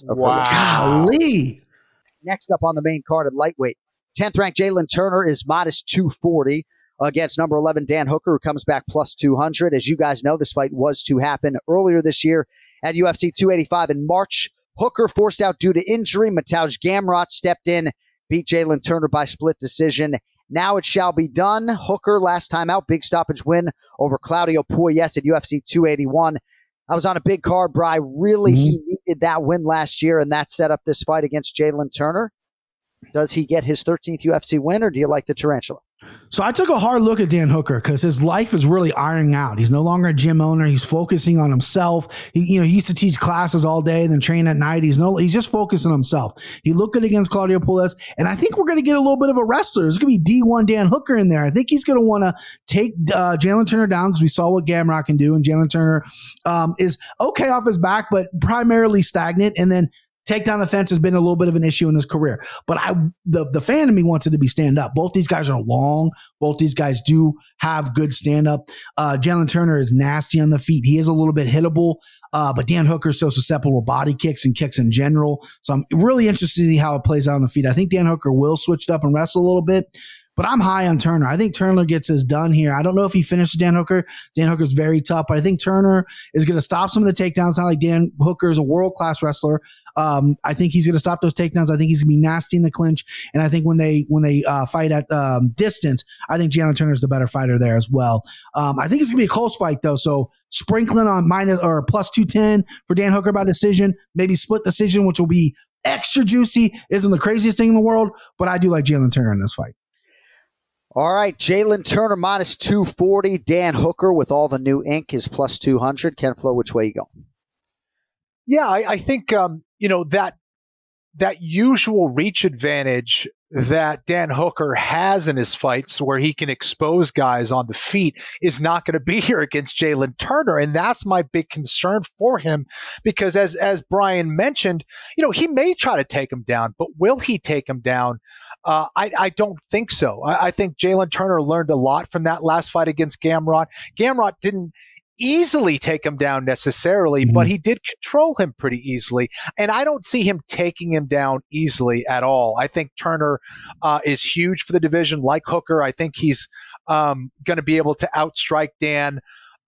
Golly. Next up on the main card at lightweight, 10th ranked Jalen Turner is minus 240 against number 11 Dan Hooker, who comes back plus 200. As you guys know, this fight was to happen earlier this year at UFC 285 in March. Hooker forced out due to injury. Mateusz Gamrot stepped in, beat Jalen Turner by split decision. Now it shall be done. Hooker, last time out, big stoppage win over Claudio Puelles at UFC 281. I was on a big card, Bri. Really, he needed that win last year, and that set up this fight against Jalen Turner. Does he get his 13th UFC win, or do you like the Tarantula? So I took a hard look at Dan Hooker because his life is really ironing out. He's no longer a gym owner. He's focusing on himself. He used to teach classes all day, then train at night. He's just focused on himself. He looked good against Claudio Puelles, and I think we're going to get a little bit of a wrestler. There's going to be D1 Dan Hooker in there. I think he's going to want to take Jalen Turner down because we saw what Gamrot can do, and Jalen Turner is okay off his back, but primarily stagnant, and then takedown defense has been a little bit of an issue in his career, but the fan in me wants it to be stand up. Both these guys are long. Both these guys do have good stand up. Jalen Turner is nasty on the feet. He is a little bit hittable, but Dan Hooker is so susceptible to body kicks and kicks in general. So I'm really interested to see how it plays out on the feet. I think Dan Hooker will switch it up and wrestle a little bit, but I'm high on Turner. I think Turner gets his done here. I don't know if he finishes Dan Hooker. Dan Hooker's very tough, but I think Turner is going to stop some of the takedowns. It's not like Dan Hooker is a world-class wrestler. I think he's going to stop those takedowns. I think he's going to be nasty in the clinch. And I think when they fight at distance, I think Jalen Turner is the better fighter there as well. I think it's going to be a close fight, though. So sprinkling on minus or plus 210 for Dan Hooker by decision, maybe split decision, which will be extra juicy. Isn't the craziest thing in the world, but I do like Jalen Turner in this fight. All right, Jalen Turner minus 240. Dan Hooker with all the new ink is plus 200. Ken Flo, which way you go? Yeah, I think that usual reach advantage that Dan Hooker has in his fights where he can expose guys on the feet is not going to be here against Jalen Turner. And that's my big concern for him because as Brian mentioned, he may try to take him down, but will he take him down? I don't think so. I think Jalen Turner learned a lot from that last fight against Gamrot. Gamrot didn't easily take him down necessarily, but he did control him pretty easily. And I don't see him taking him down easily at all. I think Turner is huge for the division like Hooker. I think he's going to be able to outstrike Dan.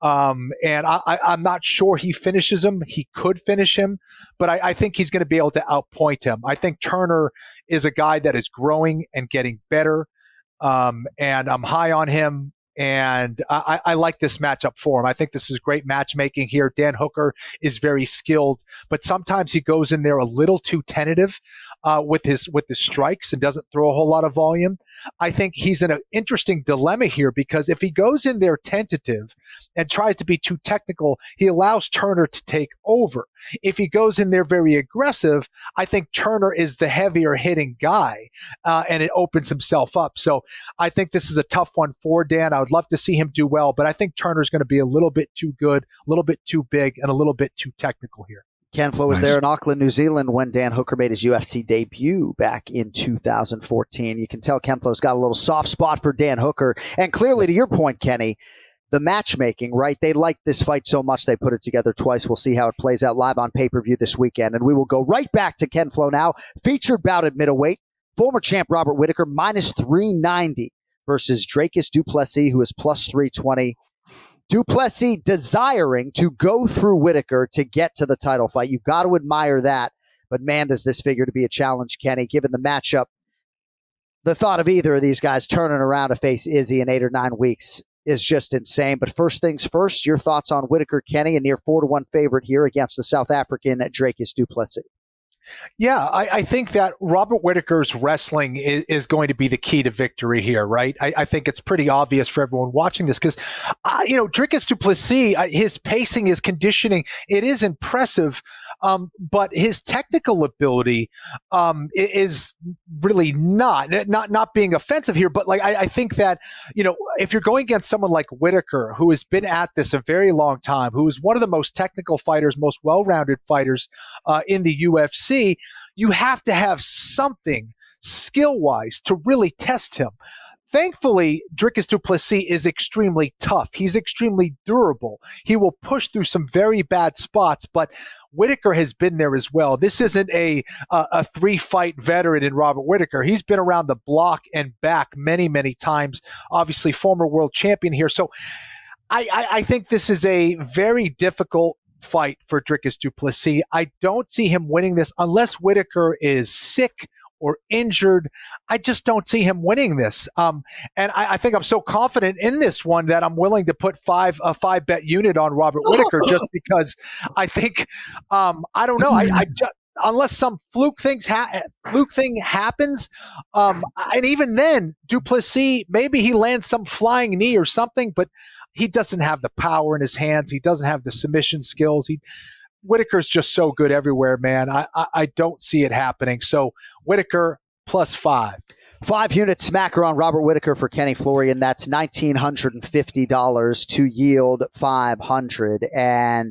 And I'm not sure he finishes him. He could finish him, but I think he's going to be able to outpoint him. I think Turner is a guy that is growing and getting better. And I'm high on him. And I like this matchup for him. I think this is great matchmaking here. Dan Hooker is very skilled, but sometimes he goes in there a little too tentative with his strikes and doesn't throw a whole lot of volume. I think he's in an interesting dilemma here because if he goes in there tentative and tries to be too technical, he allows Turner to take over. If he goes in there very aggressive, I think Turner is the heavier hitting guy, and it opens himself up. So I think this is a tough one for Dan. I would love to see him do well, but I think Turner's going to be a little bit too good, a little bit too big, and a little bit too technical here. Ken Flo was there in Auckland, New Zealand when Dan Hooker made his UFC debut back in 2014. You can tell Ken Flo's got a little soft spot for Dan Hooker. And clearly, to your point, Kenny, the matchmaking, right? They liked this fight so much they put it together twice. We'll see how it plays out live on pay-per-view this weekend. And we will go right back to Ken Flo now. Featured bout at middleweight. Former champ Robert Whittaker, minus 390 versus Dricus Du Plessis, who is plus 320. Du Plessis desiring to go through Whittaker to get to the title fight. You've got to admire that. But man, does this figure to be a challenge, Kenny, given the matchup. The thought of either of these guys turning around to face Izzy in 8 or 9 weeks is just insane. But first things first, your thoughts on Whittaker, Kenny, a near 4-1 favorite here against the South African Dricus Du Plessis. Yeah, I think that Robert Whittaker's wrestling is going to be the key to victory here, right? I think it's pretty obvious for everyone watching this because, Dricus Du Plessis, his pacing, his conditioning, it is impressive, but his technical ability is really not being offensive here. But I think that, if you're going against someone like Whittaker, who has been at this a very long time, who is one of the most technical fighters, most well-rounded fighters in the UFC, you have to have something skill-wise to really test him. Thankfully, Dricus Du Plessis is extremely tough. He's extremely durable. He will push through some very bad spots, but Whittaker has been there as well. This isn't a 3-fight veteran in Robert Whittaker. He's been around the block and back many, many times. Obviously, former world champion here. So I think this is a very difficult fight for Dricus Du Plessis. I don't see him winning this unless Whittaker is sick or injured. I just don't see him winning this. And I think I'm so confident in this one that I'm willing to put a 5-bet unit on Robert Whittaker just because I think, I don't know. unless some fluke thing happens. And even then, Duplessis, maybe he lands some flying knee or something, but he doesn't have the power in his hands. He doesn't have the submission skills. Whitaker's just so good everywhere, man. I don't see it happening. So Whitaker +5. 5-unit smacker on Robert Whitaker for Kenny Florian. That's $1,950 to yield 500. And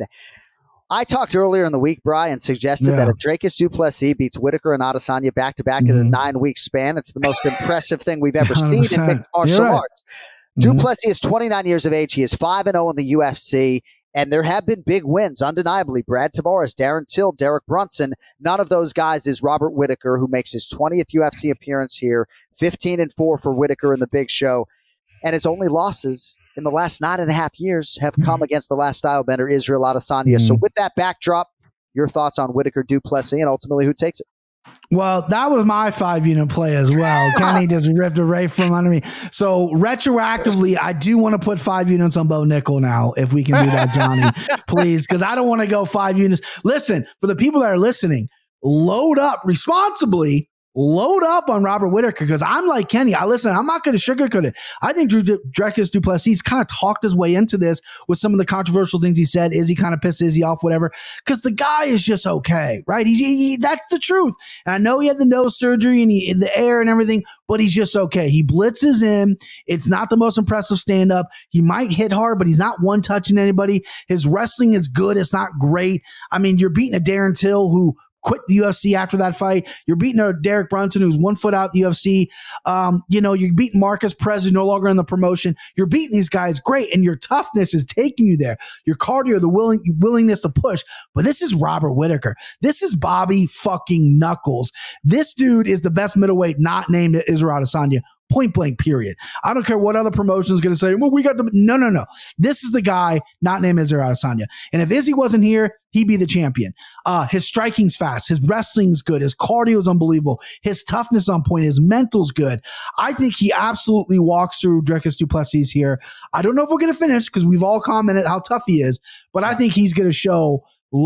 I talked earlier in the week, Brian, suggested that if Dricus Du Plessis beats Whitaker and Adesanya back-to-back in a 9-week span, it's the most impressive thing we've ever seen in mixed martial arts. Du Plessis is 29 years of age. He is 5-0 in the UFC. And there have been big wins, undeniably. Brad Tavares, Darren Till, Derek Brunson. None of those guys is Robert Whitaker, who makes his 20th UFC appearance here. 15-4 for Whitaker in the big show. And his only losses in the last 9.5 years have come against the last stylebender, Israel Adesanya. So with that backdrop, your thoughts on Whitaker, Du Plessis, and ultimately who takes it? Well, that was my 5-unit play as well. Kenny just ripped it right from under me. So retroactively, I do want to put 5 units on Bo Nickel now, if we can do that, Johnny, please, because I don't want to go 5 units. Listen, for the people that are listening, load up responsibly. Load up on Robert Whitaker, because I'm like Kenny. I'm not going to sugarcoat it. I think Dricus Du Plessis kind of talked his way into this with some of the controversial things he said. Is he kind of pissed Izzy off, whatever? Because the guy is just okay, right? That's the truth. And I know he had the nose surgery and in the air and everything, but he's just okay. He blitzes in. It's not the most impressive stand-up. He might hit hard, but he's not one-touching anybody. His wrestling is good. It's not great. I mean, you're beating a Darren Till who quit the UFC after that fight. You're beating a Derek Brunson who's 1 foot out the UFC. You're beating Marcus Perez, who's no longer in the promotion. You're beating these guys great, and your toughness is taking you there. Your cardio, the willingness to push. But this is Robert Whitaker. This is Bobby fucking Knuckles. This dude is the best middleweight not named Israel Adesanya. Point blank, period. I don't care what other promotion is going to say. Well, we got the no. This is the guy not named Israel Adesanya. And if Izzy wasn't here, he'd be the champion. His striking's fast. His wrestling's good. His cardio is unbelievable. His toughness on point. His mental's good. I think he absolutely walks through Dricus Du Plessis here. I don't know if we're going to finish because we've all commented how tough he is, but I think he's going to show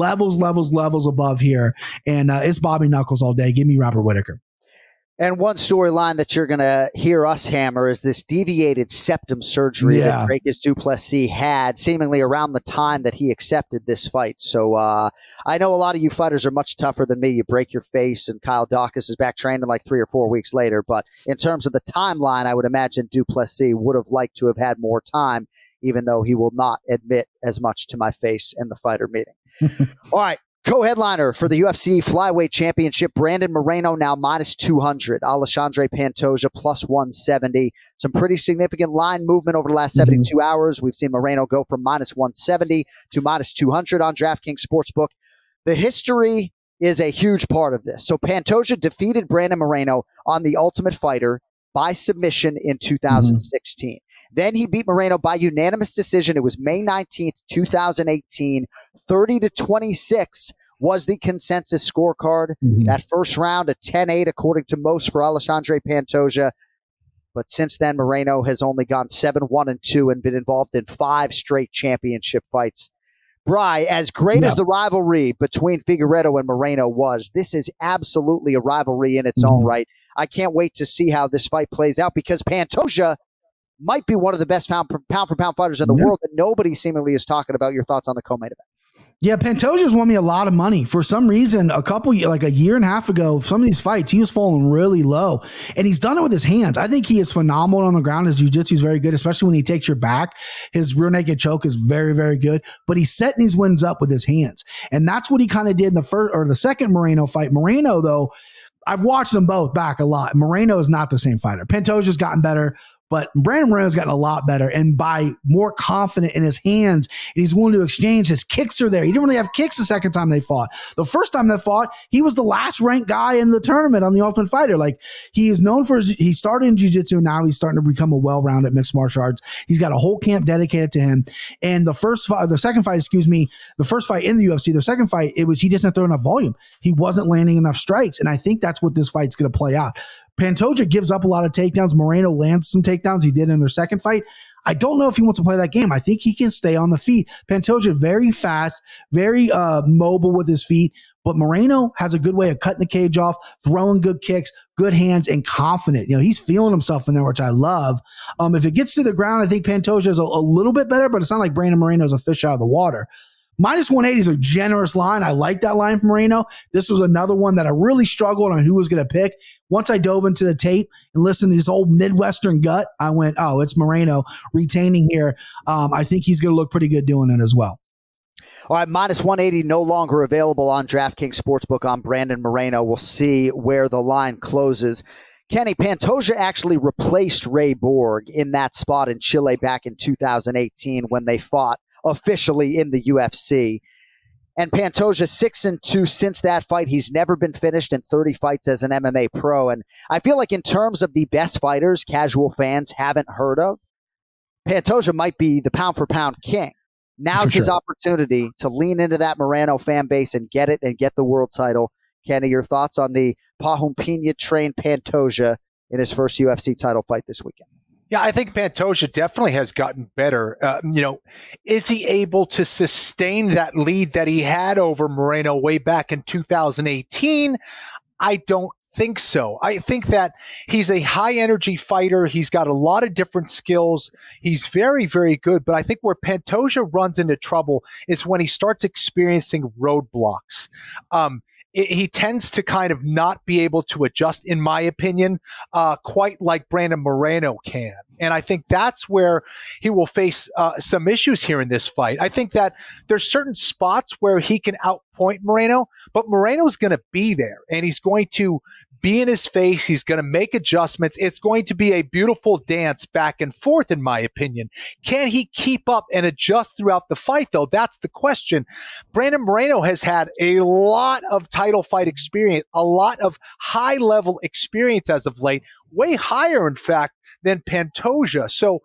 levels above here. And it's Bobby Knuckles all day. Give me Robert Whitaker. And one storyline that you're going to hear us hammer is this deviated septum surgery that Dricus Du Plessis had seemingly around the time that he accepted this fight. So I know a lot of you fighters are much tougher than me. You break your face and Kyle Dawkins is back training like 3 or 4 weeks later. But in terms of the timeline, I would imagine Du Plessis would have liked to have had more time, even though he will not admit as much to my face in the fighter meeting. All right. Co-headliner for the UFC Flyweight Championship, Brandon Moreno now -200. Alexandre Pantoja +170. Some pretty significant line movement over the last 72 hours. We've seen Moreno go from -170 to -200 on DraftKings Sportsbook. The history is a huge part of this. So Pantoja defeated Brandon Moreno on The Ultimate Fighter by submission in 2016. Then he beat Moreno by unanimous decision. It was May 19th, 2018. 30-26 was the consensus scorecard. That first round, a 10-8, according to most, for Alexandre Pantoja. But since then, Moreno has only gone 7-1-2 and been involved in 5 straight championship fights. Bri, as great as the rivalry between Figueiredo and Moreno was, this is absolutely a rivalry in its own right. I can't wait to see how this fight plays out because Pantoja might be one of the best pound-for-pound fighters in the world that nobody seemingly is talking about. Your thoughts on the co-main event? Yeah, Pantoja's won me a lot of money. For some reason, a year and a half ago, some of these fights, he was falling really low. And he's done it with his hands. I think he is phenomenal on the ground. His jiu-jitsu is very good, especially when he takes your back. His rear naked choke is very, very good. But he's setting these wins up with his hands. And that's what he kind of did in the second Moreno fight. Moreno, though, I've watched them both back a lot. Moreno is not the same fighter. Pantoja's gotten better. But Brandon Moreno's gotten a lot better and by more confident in his hands, and he's willing to exchange. His kicks are there. He didn't really have kicks the second time they fought. The first time they fought, he was the last ranked guy in the tournament on The Ultimate Fighter. Like, he is known for he started in jiu-jitsu, and now he's starting to become a well-rounded mixed martial arts. He's got a whole camp dedicated to him. And the first fight in the UFC, the second fight, he just didn't throw enough volume. He wasn't landing enough strikes, and I think that's what this fight's going to play out. Pantoja gives up a lot of takedowns. Moreno lands some takedowns. He did in their second fight. I don't know if he wants to play that game. I think he can stay on the feet. Pantoja, very fast, very mobile with his feet, But Moreno has a good way of cutting the cage off, throwing good kicks, good hands, and confident. He's feeling himself in there, which I love. If it gets to the ground, I think Pantoja is a little bit better, but it's not like Brandon Moreno's a fish out of the water. Minus 180 is a generous line. I like that line from Moreno. This was another one that I really struggled on who was going to pick. Once I dove into the tape and listened to this old Midwestern gut, I went, oh, it's Moreno retaining here. I think he's going to look pretty good doing it as well. All right, minus 180 no longer available on DraftKings Sportsbook on Brandon Moreno. We'll see where the line closes. Kenny, Pantoja actually replaced Ray Borg in that spot in Chile back in 2018 when they fought officially in the UFC. And Pantoja 6-2 since that fight. He's never been finished in 30 fights as an MMA pro. And I feel like in terms of the best fighters casual fans haven't heard of, Pantoja might be the pound-for-pound king. Now's his opportunity to lean into that Moreno fan base and get it and get the world title. Kenny, your thoughts on the Pajumpina-trained Pantoja in his first UFC title fight this weekend? Yeah, I think Pantoja definitely has gotten better. Is he able to sustain that lead that he had over Moreno way back in 2018? I don't think so. I think that he's a high energy fighter. He's got a lot of different skills. He's very, very good. But I think where Pantoja runs into trouble is when he starts experiencing roadblocks. He tends to kind of not be able to adjust, in my opinion, quite like Brandon Moreno can. And I think that's where he will face some issues here in this fight. I think that there's certain spots where he can outpoint Moreno, but Moreno's going to be there and he's going to be in his face. He's going to make adjustments. It's going to be a beautiful dance back and forth, in my opinion. Can he keep up and adjust throughout the fight, though? That's the question. Brandon Moreno has had a lot of title fight experience, a lot of high-level experience as of late, way higher, in fact, than Pantoja. So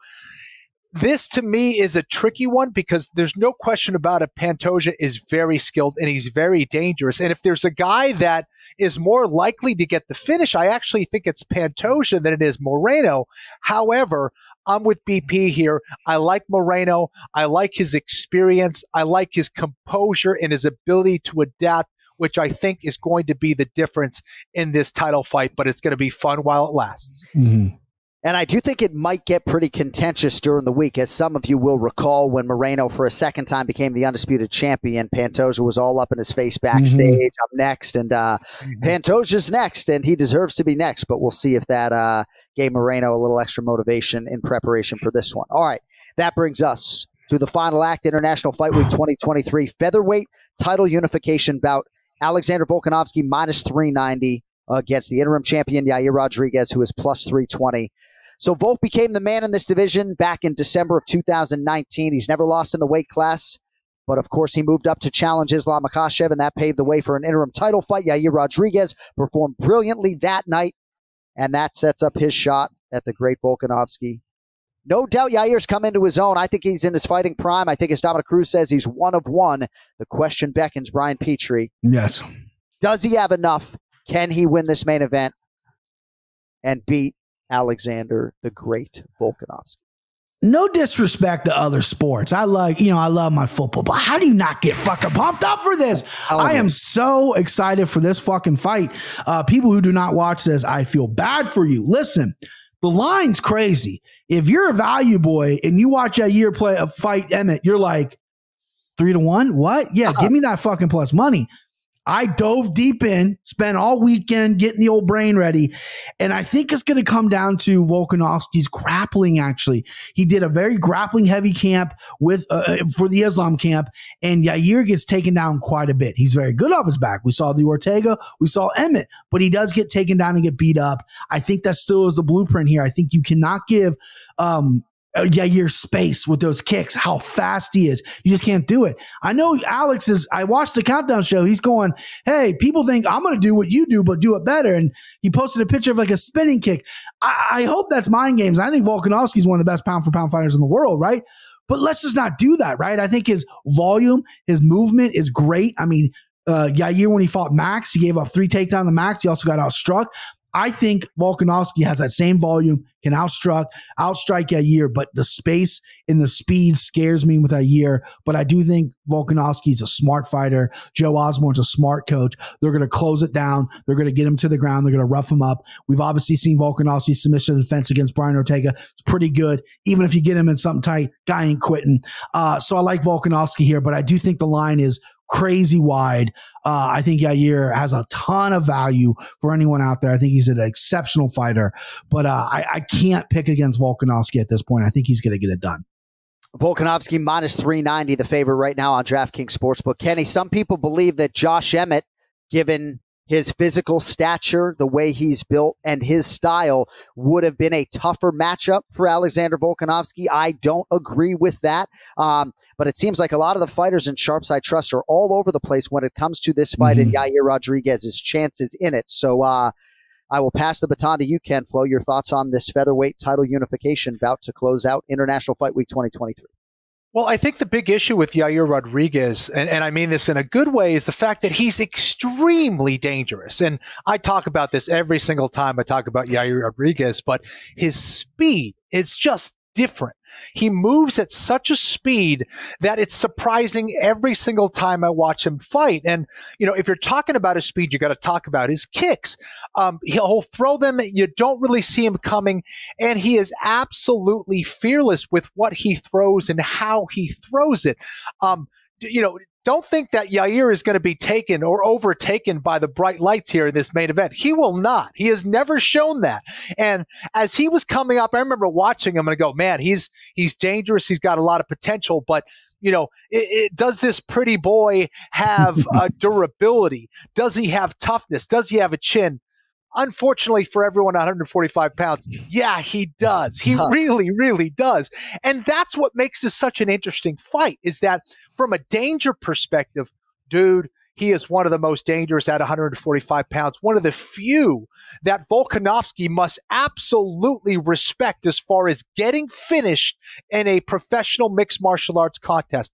this, to me, is a tricky one because there's no question about it. Pantoja is very skilled and he's very dangerous. And if there's a guy that is more likely to get the finish, I actually think it's Pantoja than it is Moreno. However, I'm with BP here. I like Moreno. I like his experience. I like his composure and his ability to adapt, which I think is going to be the difference in this title fight, but it's going to be fun while it lasts. Mm-hmm. And I do think it might get pretty contentious during the week, as some of you will recall when Moreno for a second time became the undisputed champion. Pantoja was all up in his face backstage. Up next, and Pantoja's next, and he deserves to be next. But we'll see if that gave Moreno a little extra motivation in preparation for this one. All right, that brings us to the final act, International Fight Week 2023 featherweight title unification bout. Alexander Volkanovski minus 390 against the interim champion Yair Rodriguez, who is plus 320. So Volk became the man in this division back in December of 2019. He's never lost in the weight class, but of course he moved up to challenge Islam Makhachev, and that paved the way for an interim title fight. Yair Rodriguez performed brilliantly that night, and that sets up his shot at the great Volkanovski. No doubt Yair's come into his own. I think he's in his fighting prime. I think, as Dominic Cruz says, he's one of one. The question beckons Brian Petrie. Yes. Does he have enough? Can he win this main event and beat Alexander the Great Volkanovski? No disrespect to other sports. I love my football, but how do you not get fucking pumped up for this? I am so excited for this fucking fight. People who do not watch this, I feel bad for you. Listen, the line's crazy. If you're a value boy and you watch Yair fight Emmett, you're like 3-1. What? Yeah, give me that fucking plus money. I dove deep in, spent all weekend getting the old brain ready, and I think it's going to come down to Volkanovski's grappling, actually. He did a very grappling-heavy camp with for the Islam camp, and Yair gets taken down quite a bit. He's very good off his back. We saw the Ortega, we saw Emmett, but he does get taken down and get beat up. I think that still is the blueprint here. I think you cannot give Yair space with those kicks, how fast he is. You just can't do it. I know I watched the Countdown show. He's going, hey, people think I'm going to do what you do, but do it better. And he posted a picture of like a spinning kick. I hope that's mind games. I think Volkanovski is one of the best pound for pound fighters in the world, right? But let's just not do that, right? I think his volume, his movement is great. I mean, Yair, when he fought Max, he gave up 3 takedowns to Max. He also got outstruck. I think Volkanovski has that same volume, can outstrike Yair, but the space and the speed scares me with Yair. But I do think Volkanovski's a smart fighter. Joe Osborne's a smart coach. They're going to close it down. They're going to get him to the ground. They're going to rough him up. We've obviously seen Volkanovski's submission defense against Brian Ortega. It's pretty good. Even if you get him in something tight, guy ain't quitting. So I like Volkanovski here, but I do think the line is crazy wide. I think Yair has a ton of value for anyone out there. I think he's an exceptional fighter, but I can't pick against Volkanovski at this point. I think he's going to get it done. Volkanovski minus 390, the favorite right now on DraftKings Sportsbook. Kenny, some people believe that Josh Emmett, given his physical stature, the way he's built, and his style would have been a tougher matchup for Alexander Volkanovski. I don't agree with that. But it seems like a lot of the fighters in Sharpside Trust are all over the place when it comes to this fight and Yair Rodriguez's chances in it. So I will pass the baton to you, Ken Flo. Your thoughts on this featherweight title unification bout to close out International Fight Week 2023. Well, I think the big issue with Yair Rodriguez, and I mean this in a good way, is the fact that he's extremely dangerous. And I talk about this every single time I talk about Yair Rodriguez, but his speed is just different. He moves at such a speed that it's surprising every single time I watch him fight. And, you know, if you're talking about his speed, you got to talk about his kicks. He'll throw them. You don't really see him coming. And he is absolutely fearless with what he throws and how he throws it. Don't think that Yair is going to be taken or overtaken by the bright lights here in this main event. He will not. He has never shown that. And as he was coming up, I remember watching him and I go, man, he's dangerous. He's got a lot of potential, but does this pretty boy have durability? Does he have toughness? Does he have a chin? Unfortunately for everyone at 145 pounds, yeah, he does. He really, really does. And that's what makes this such an interesting fight, is that from a danger perspective, dude, he is one of the most dangerous at 145 pounds, one of the few that Volkanovski must absolutely respect as far as getting finished in a professional mixed martial arts contest.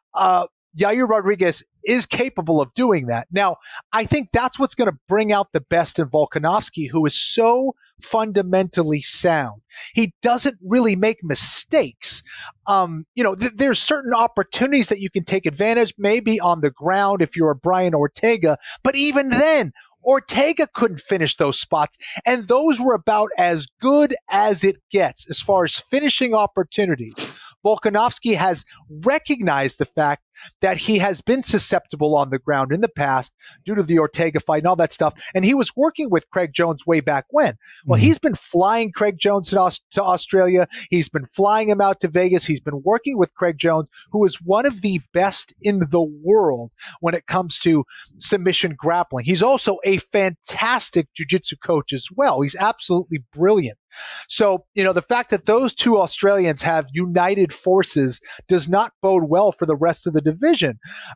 Yair Rodriguez is capable of doing that. Now, I think that's what's going to bring out the best in Volkanovski, who is so fundamentally sound. He doesn't really make mistakes. There's certain opportunities that you can take advantage, maybe on the ground if you're a Brian Ortega, but even then, Ortega couldn't finish those spots, and those were about as good as it gets as far as finishing opportunities. Volkanovski has recognized the fact that he has been susceptible on the ground in the past due to the Ortega fight and all that stuff. And he was working with Craig Jones way back when. Well, he's been flying Craig Jones to Australia. He's been flying him out to Vegas. He's been working with Craig Jones, who is one of the best in the world when it comes to submission grappling. He's also a fantastic jiu-jitsu coach as well. He's absolutely brilliant. So, the fact that those two Australians have united forces does not bode well for the rest of the division.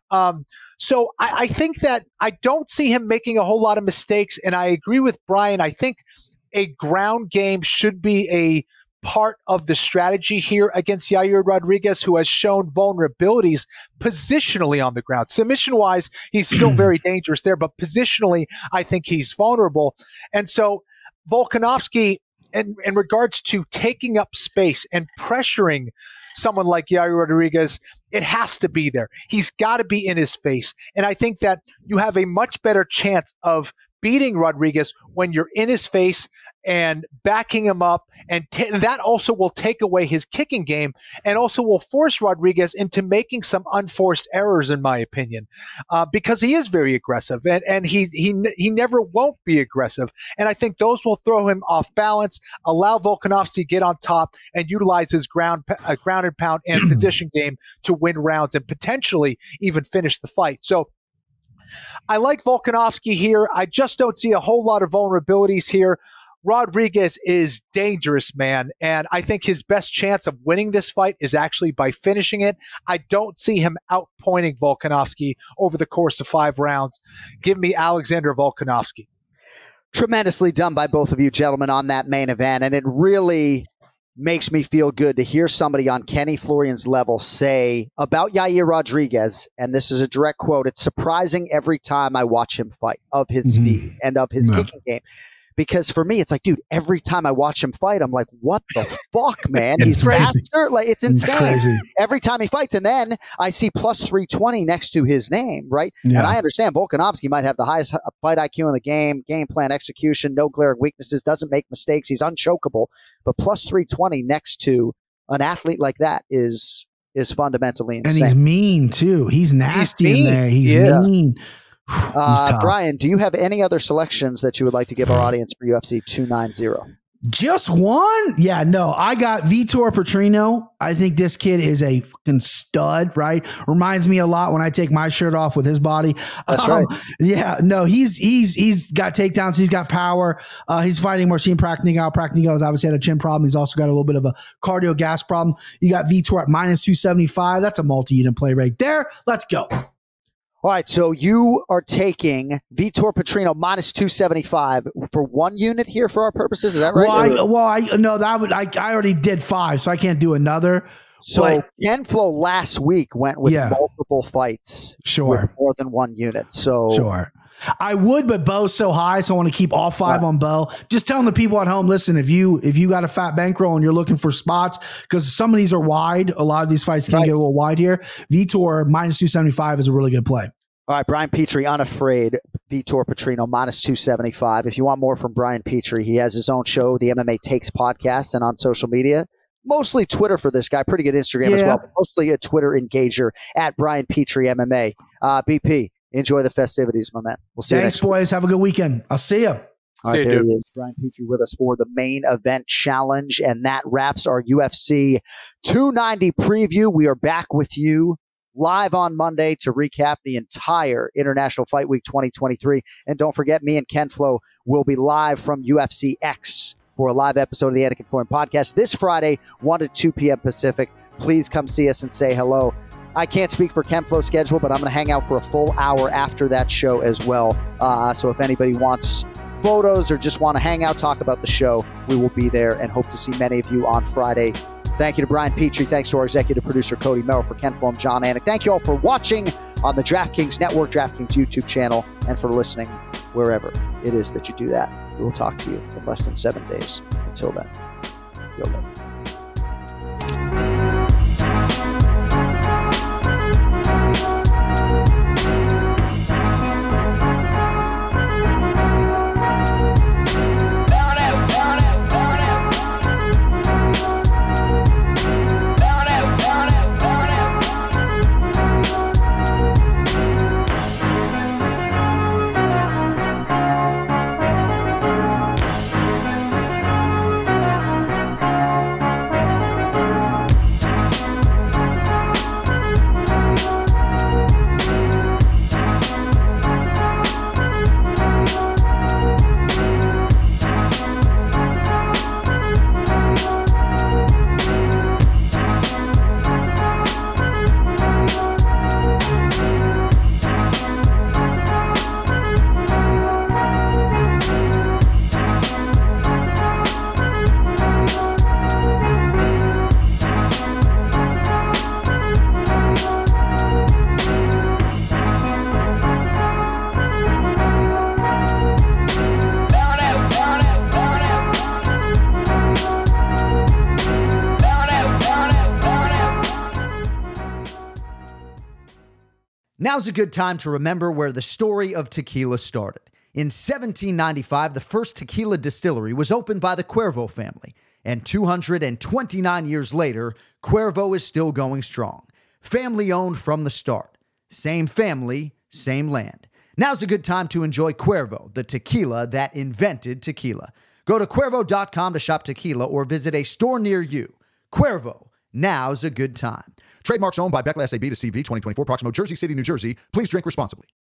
So I think that I don't see him making a whole lot of mistakes. And I agree with Brian. I think a ground game should be a part of the strategy here against Yair Rodriguez, who has shown vulnerabilities positionally on the ground. Submission-wise, he's still very dangerous there, but positionally, I think he's vulnerable. And so Volkanovski, in regards to taking up space and pressuring someone like Yair Rodriguez, it has to be there. He's got to be in his face. And I think that you have a much better chance of beating Rodriguez when you're in his face and backing him up. And that also will take away his kicking game and also will force Rodriguez into making some unforced errors, in my opinion, because he is very aggressive and he never won't be aggressive. And I think those will throw him off balance, allow Volkanovski to get on top and utilize his ground and pound and position game to win rounds and potentially even finish the fight. So I like Volkanovski here. I just don't see a whole lot of vulnerabilities here. Rodriguez is dangerous, man, and I think his best chance of winning this fight is actually by finishing it. I don't see him outpointing Volkanovski over the course of 5 rounds. Give me Alexander Volkanovski. Tremendously done by both of you gentlemen on that main event, and it really makes me feel good to hear somebody on Kenny Florian's level say about Yair Rodriguez, and this is a direct quote, "It's surprising every time I watch him fight of his speed and of his kicking game." because for me, it's like, dude, every time I watch him fight, I'm like, what the fuck, man? He's faster. Like, it's insane. Every time he fights. And then I see plus 320 next to his name, right? Yeah. And I understand Volkanovski might have the highest fight IQ in the game plan execution, no glaring weaknesses, doesn't make mistakes. He's unchokeable. But plus 320 next to an athlete like that is fundamentally insane. And he's mean too. He's nasty in there. He's mean. Brian, do you have any other selections that you would like to give our audience for UFC 290? Just one? Yeah, no. I got Vitor Petrino. I think this kid is a fucking stud, right? Reminds me a lot when I take my shirt off with his body. That's right. Yeah, no, he's got takedowns. He's got power. He's fighting Marcin Prachnigau. Prachnigau has obviously had a chin problem. He's also got a little bit of a cardio gas problem. You got Vitor at minus 275. That's a multi-unit play right there. Let's go. All right, so you are taking Vitor Petrino minus 275 for 1 unit here for our purposes. Is that right? I already did 5, so I can't do another. So Ken Flo last week went with multiple fights, with more than 1 unit. So sure. I would, but Bo's so high, so I want to keep all 5 on Bo. Just telling the people at home, listen, if you got a fat bankroll and you're looking for spots, because some of these are wide, a lot of these fights can get a little wide here. Vitor minus 275 is a really good play. All right, Brian Petrie, unafraid, Vitor Petrino, minus 275. If you want more from Brian Petrie, he has his own show, the MMA Takes podcast, and on social media. Mostly Twitter for this guy. Pretty good Instagram as well. But mostly a Twitter engager at Brian Petrie MMA. BP, enjoy the festivities, my man. We'll see you next week. Boys. Have a good weekend. I'll see you. All right, there he is. Brian Petrie with us for the main event challenge. And that wraps our UFC 290 preview. We are back with you live on Monday to recap the entire International Fight Week 2023. And don't forget, me and Ken Flo will be live from UFC X for a live episode of the Anik and Florian podcast this Friday, 1 to 2 p.m. Pacific. Please come see us and say hello. I can't speak for Ken Flo's schedule, but I'm going to hang out for a full hour after that show as well. So if anybody wants photos or just want to hang out, talk about the show, we will be there and hope to see many of you on Friday. Thank you to Brian Petrie. Thanks to our executive producer, Cody Merrill. For Ken Flo, I'm John Anik. Thank you all for watching on the DraftKings Network, DraftKings YouTube channel, and for listening wherever it is that you do that. We will talk to you in less than 7 days. Until then, feel good. Now's a good time to remember where the story of tequila started. In 1795, the first tequila distillery was opened by the Cuervo family, and 229 years later, Cuervo is still going strong. Family-owned from the start. Same family, same land. Now's a good time to enjoy Cuervo, the tequila that invented tequila. Go to Cuervo.com to shop tequila or visit a store near you. Cuervo, now's a good time. Trademarks owned by Beckley SAB to CV 2024, Proximo, Jersey City, New Jersey. Please drink responsibly.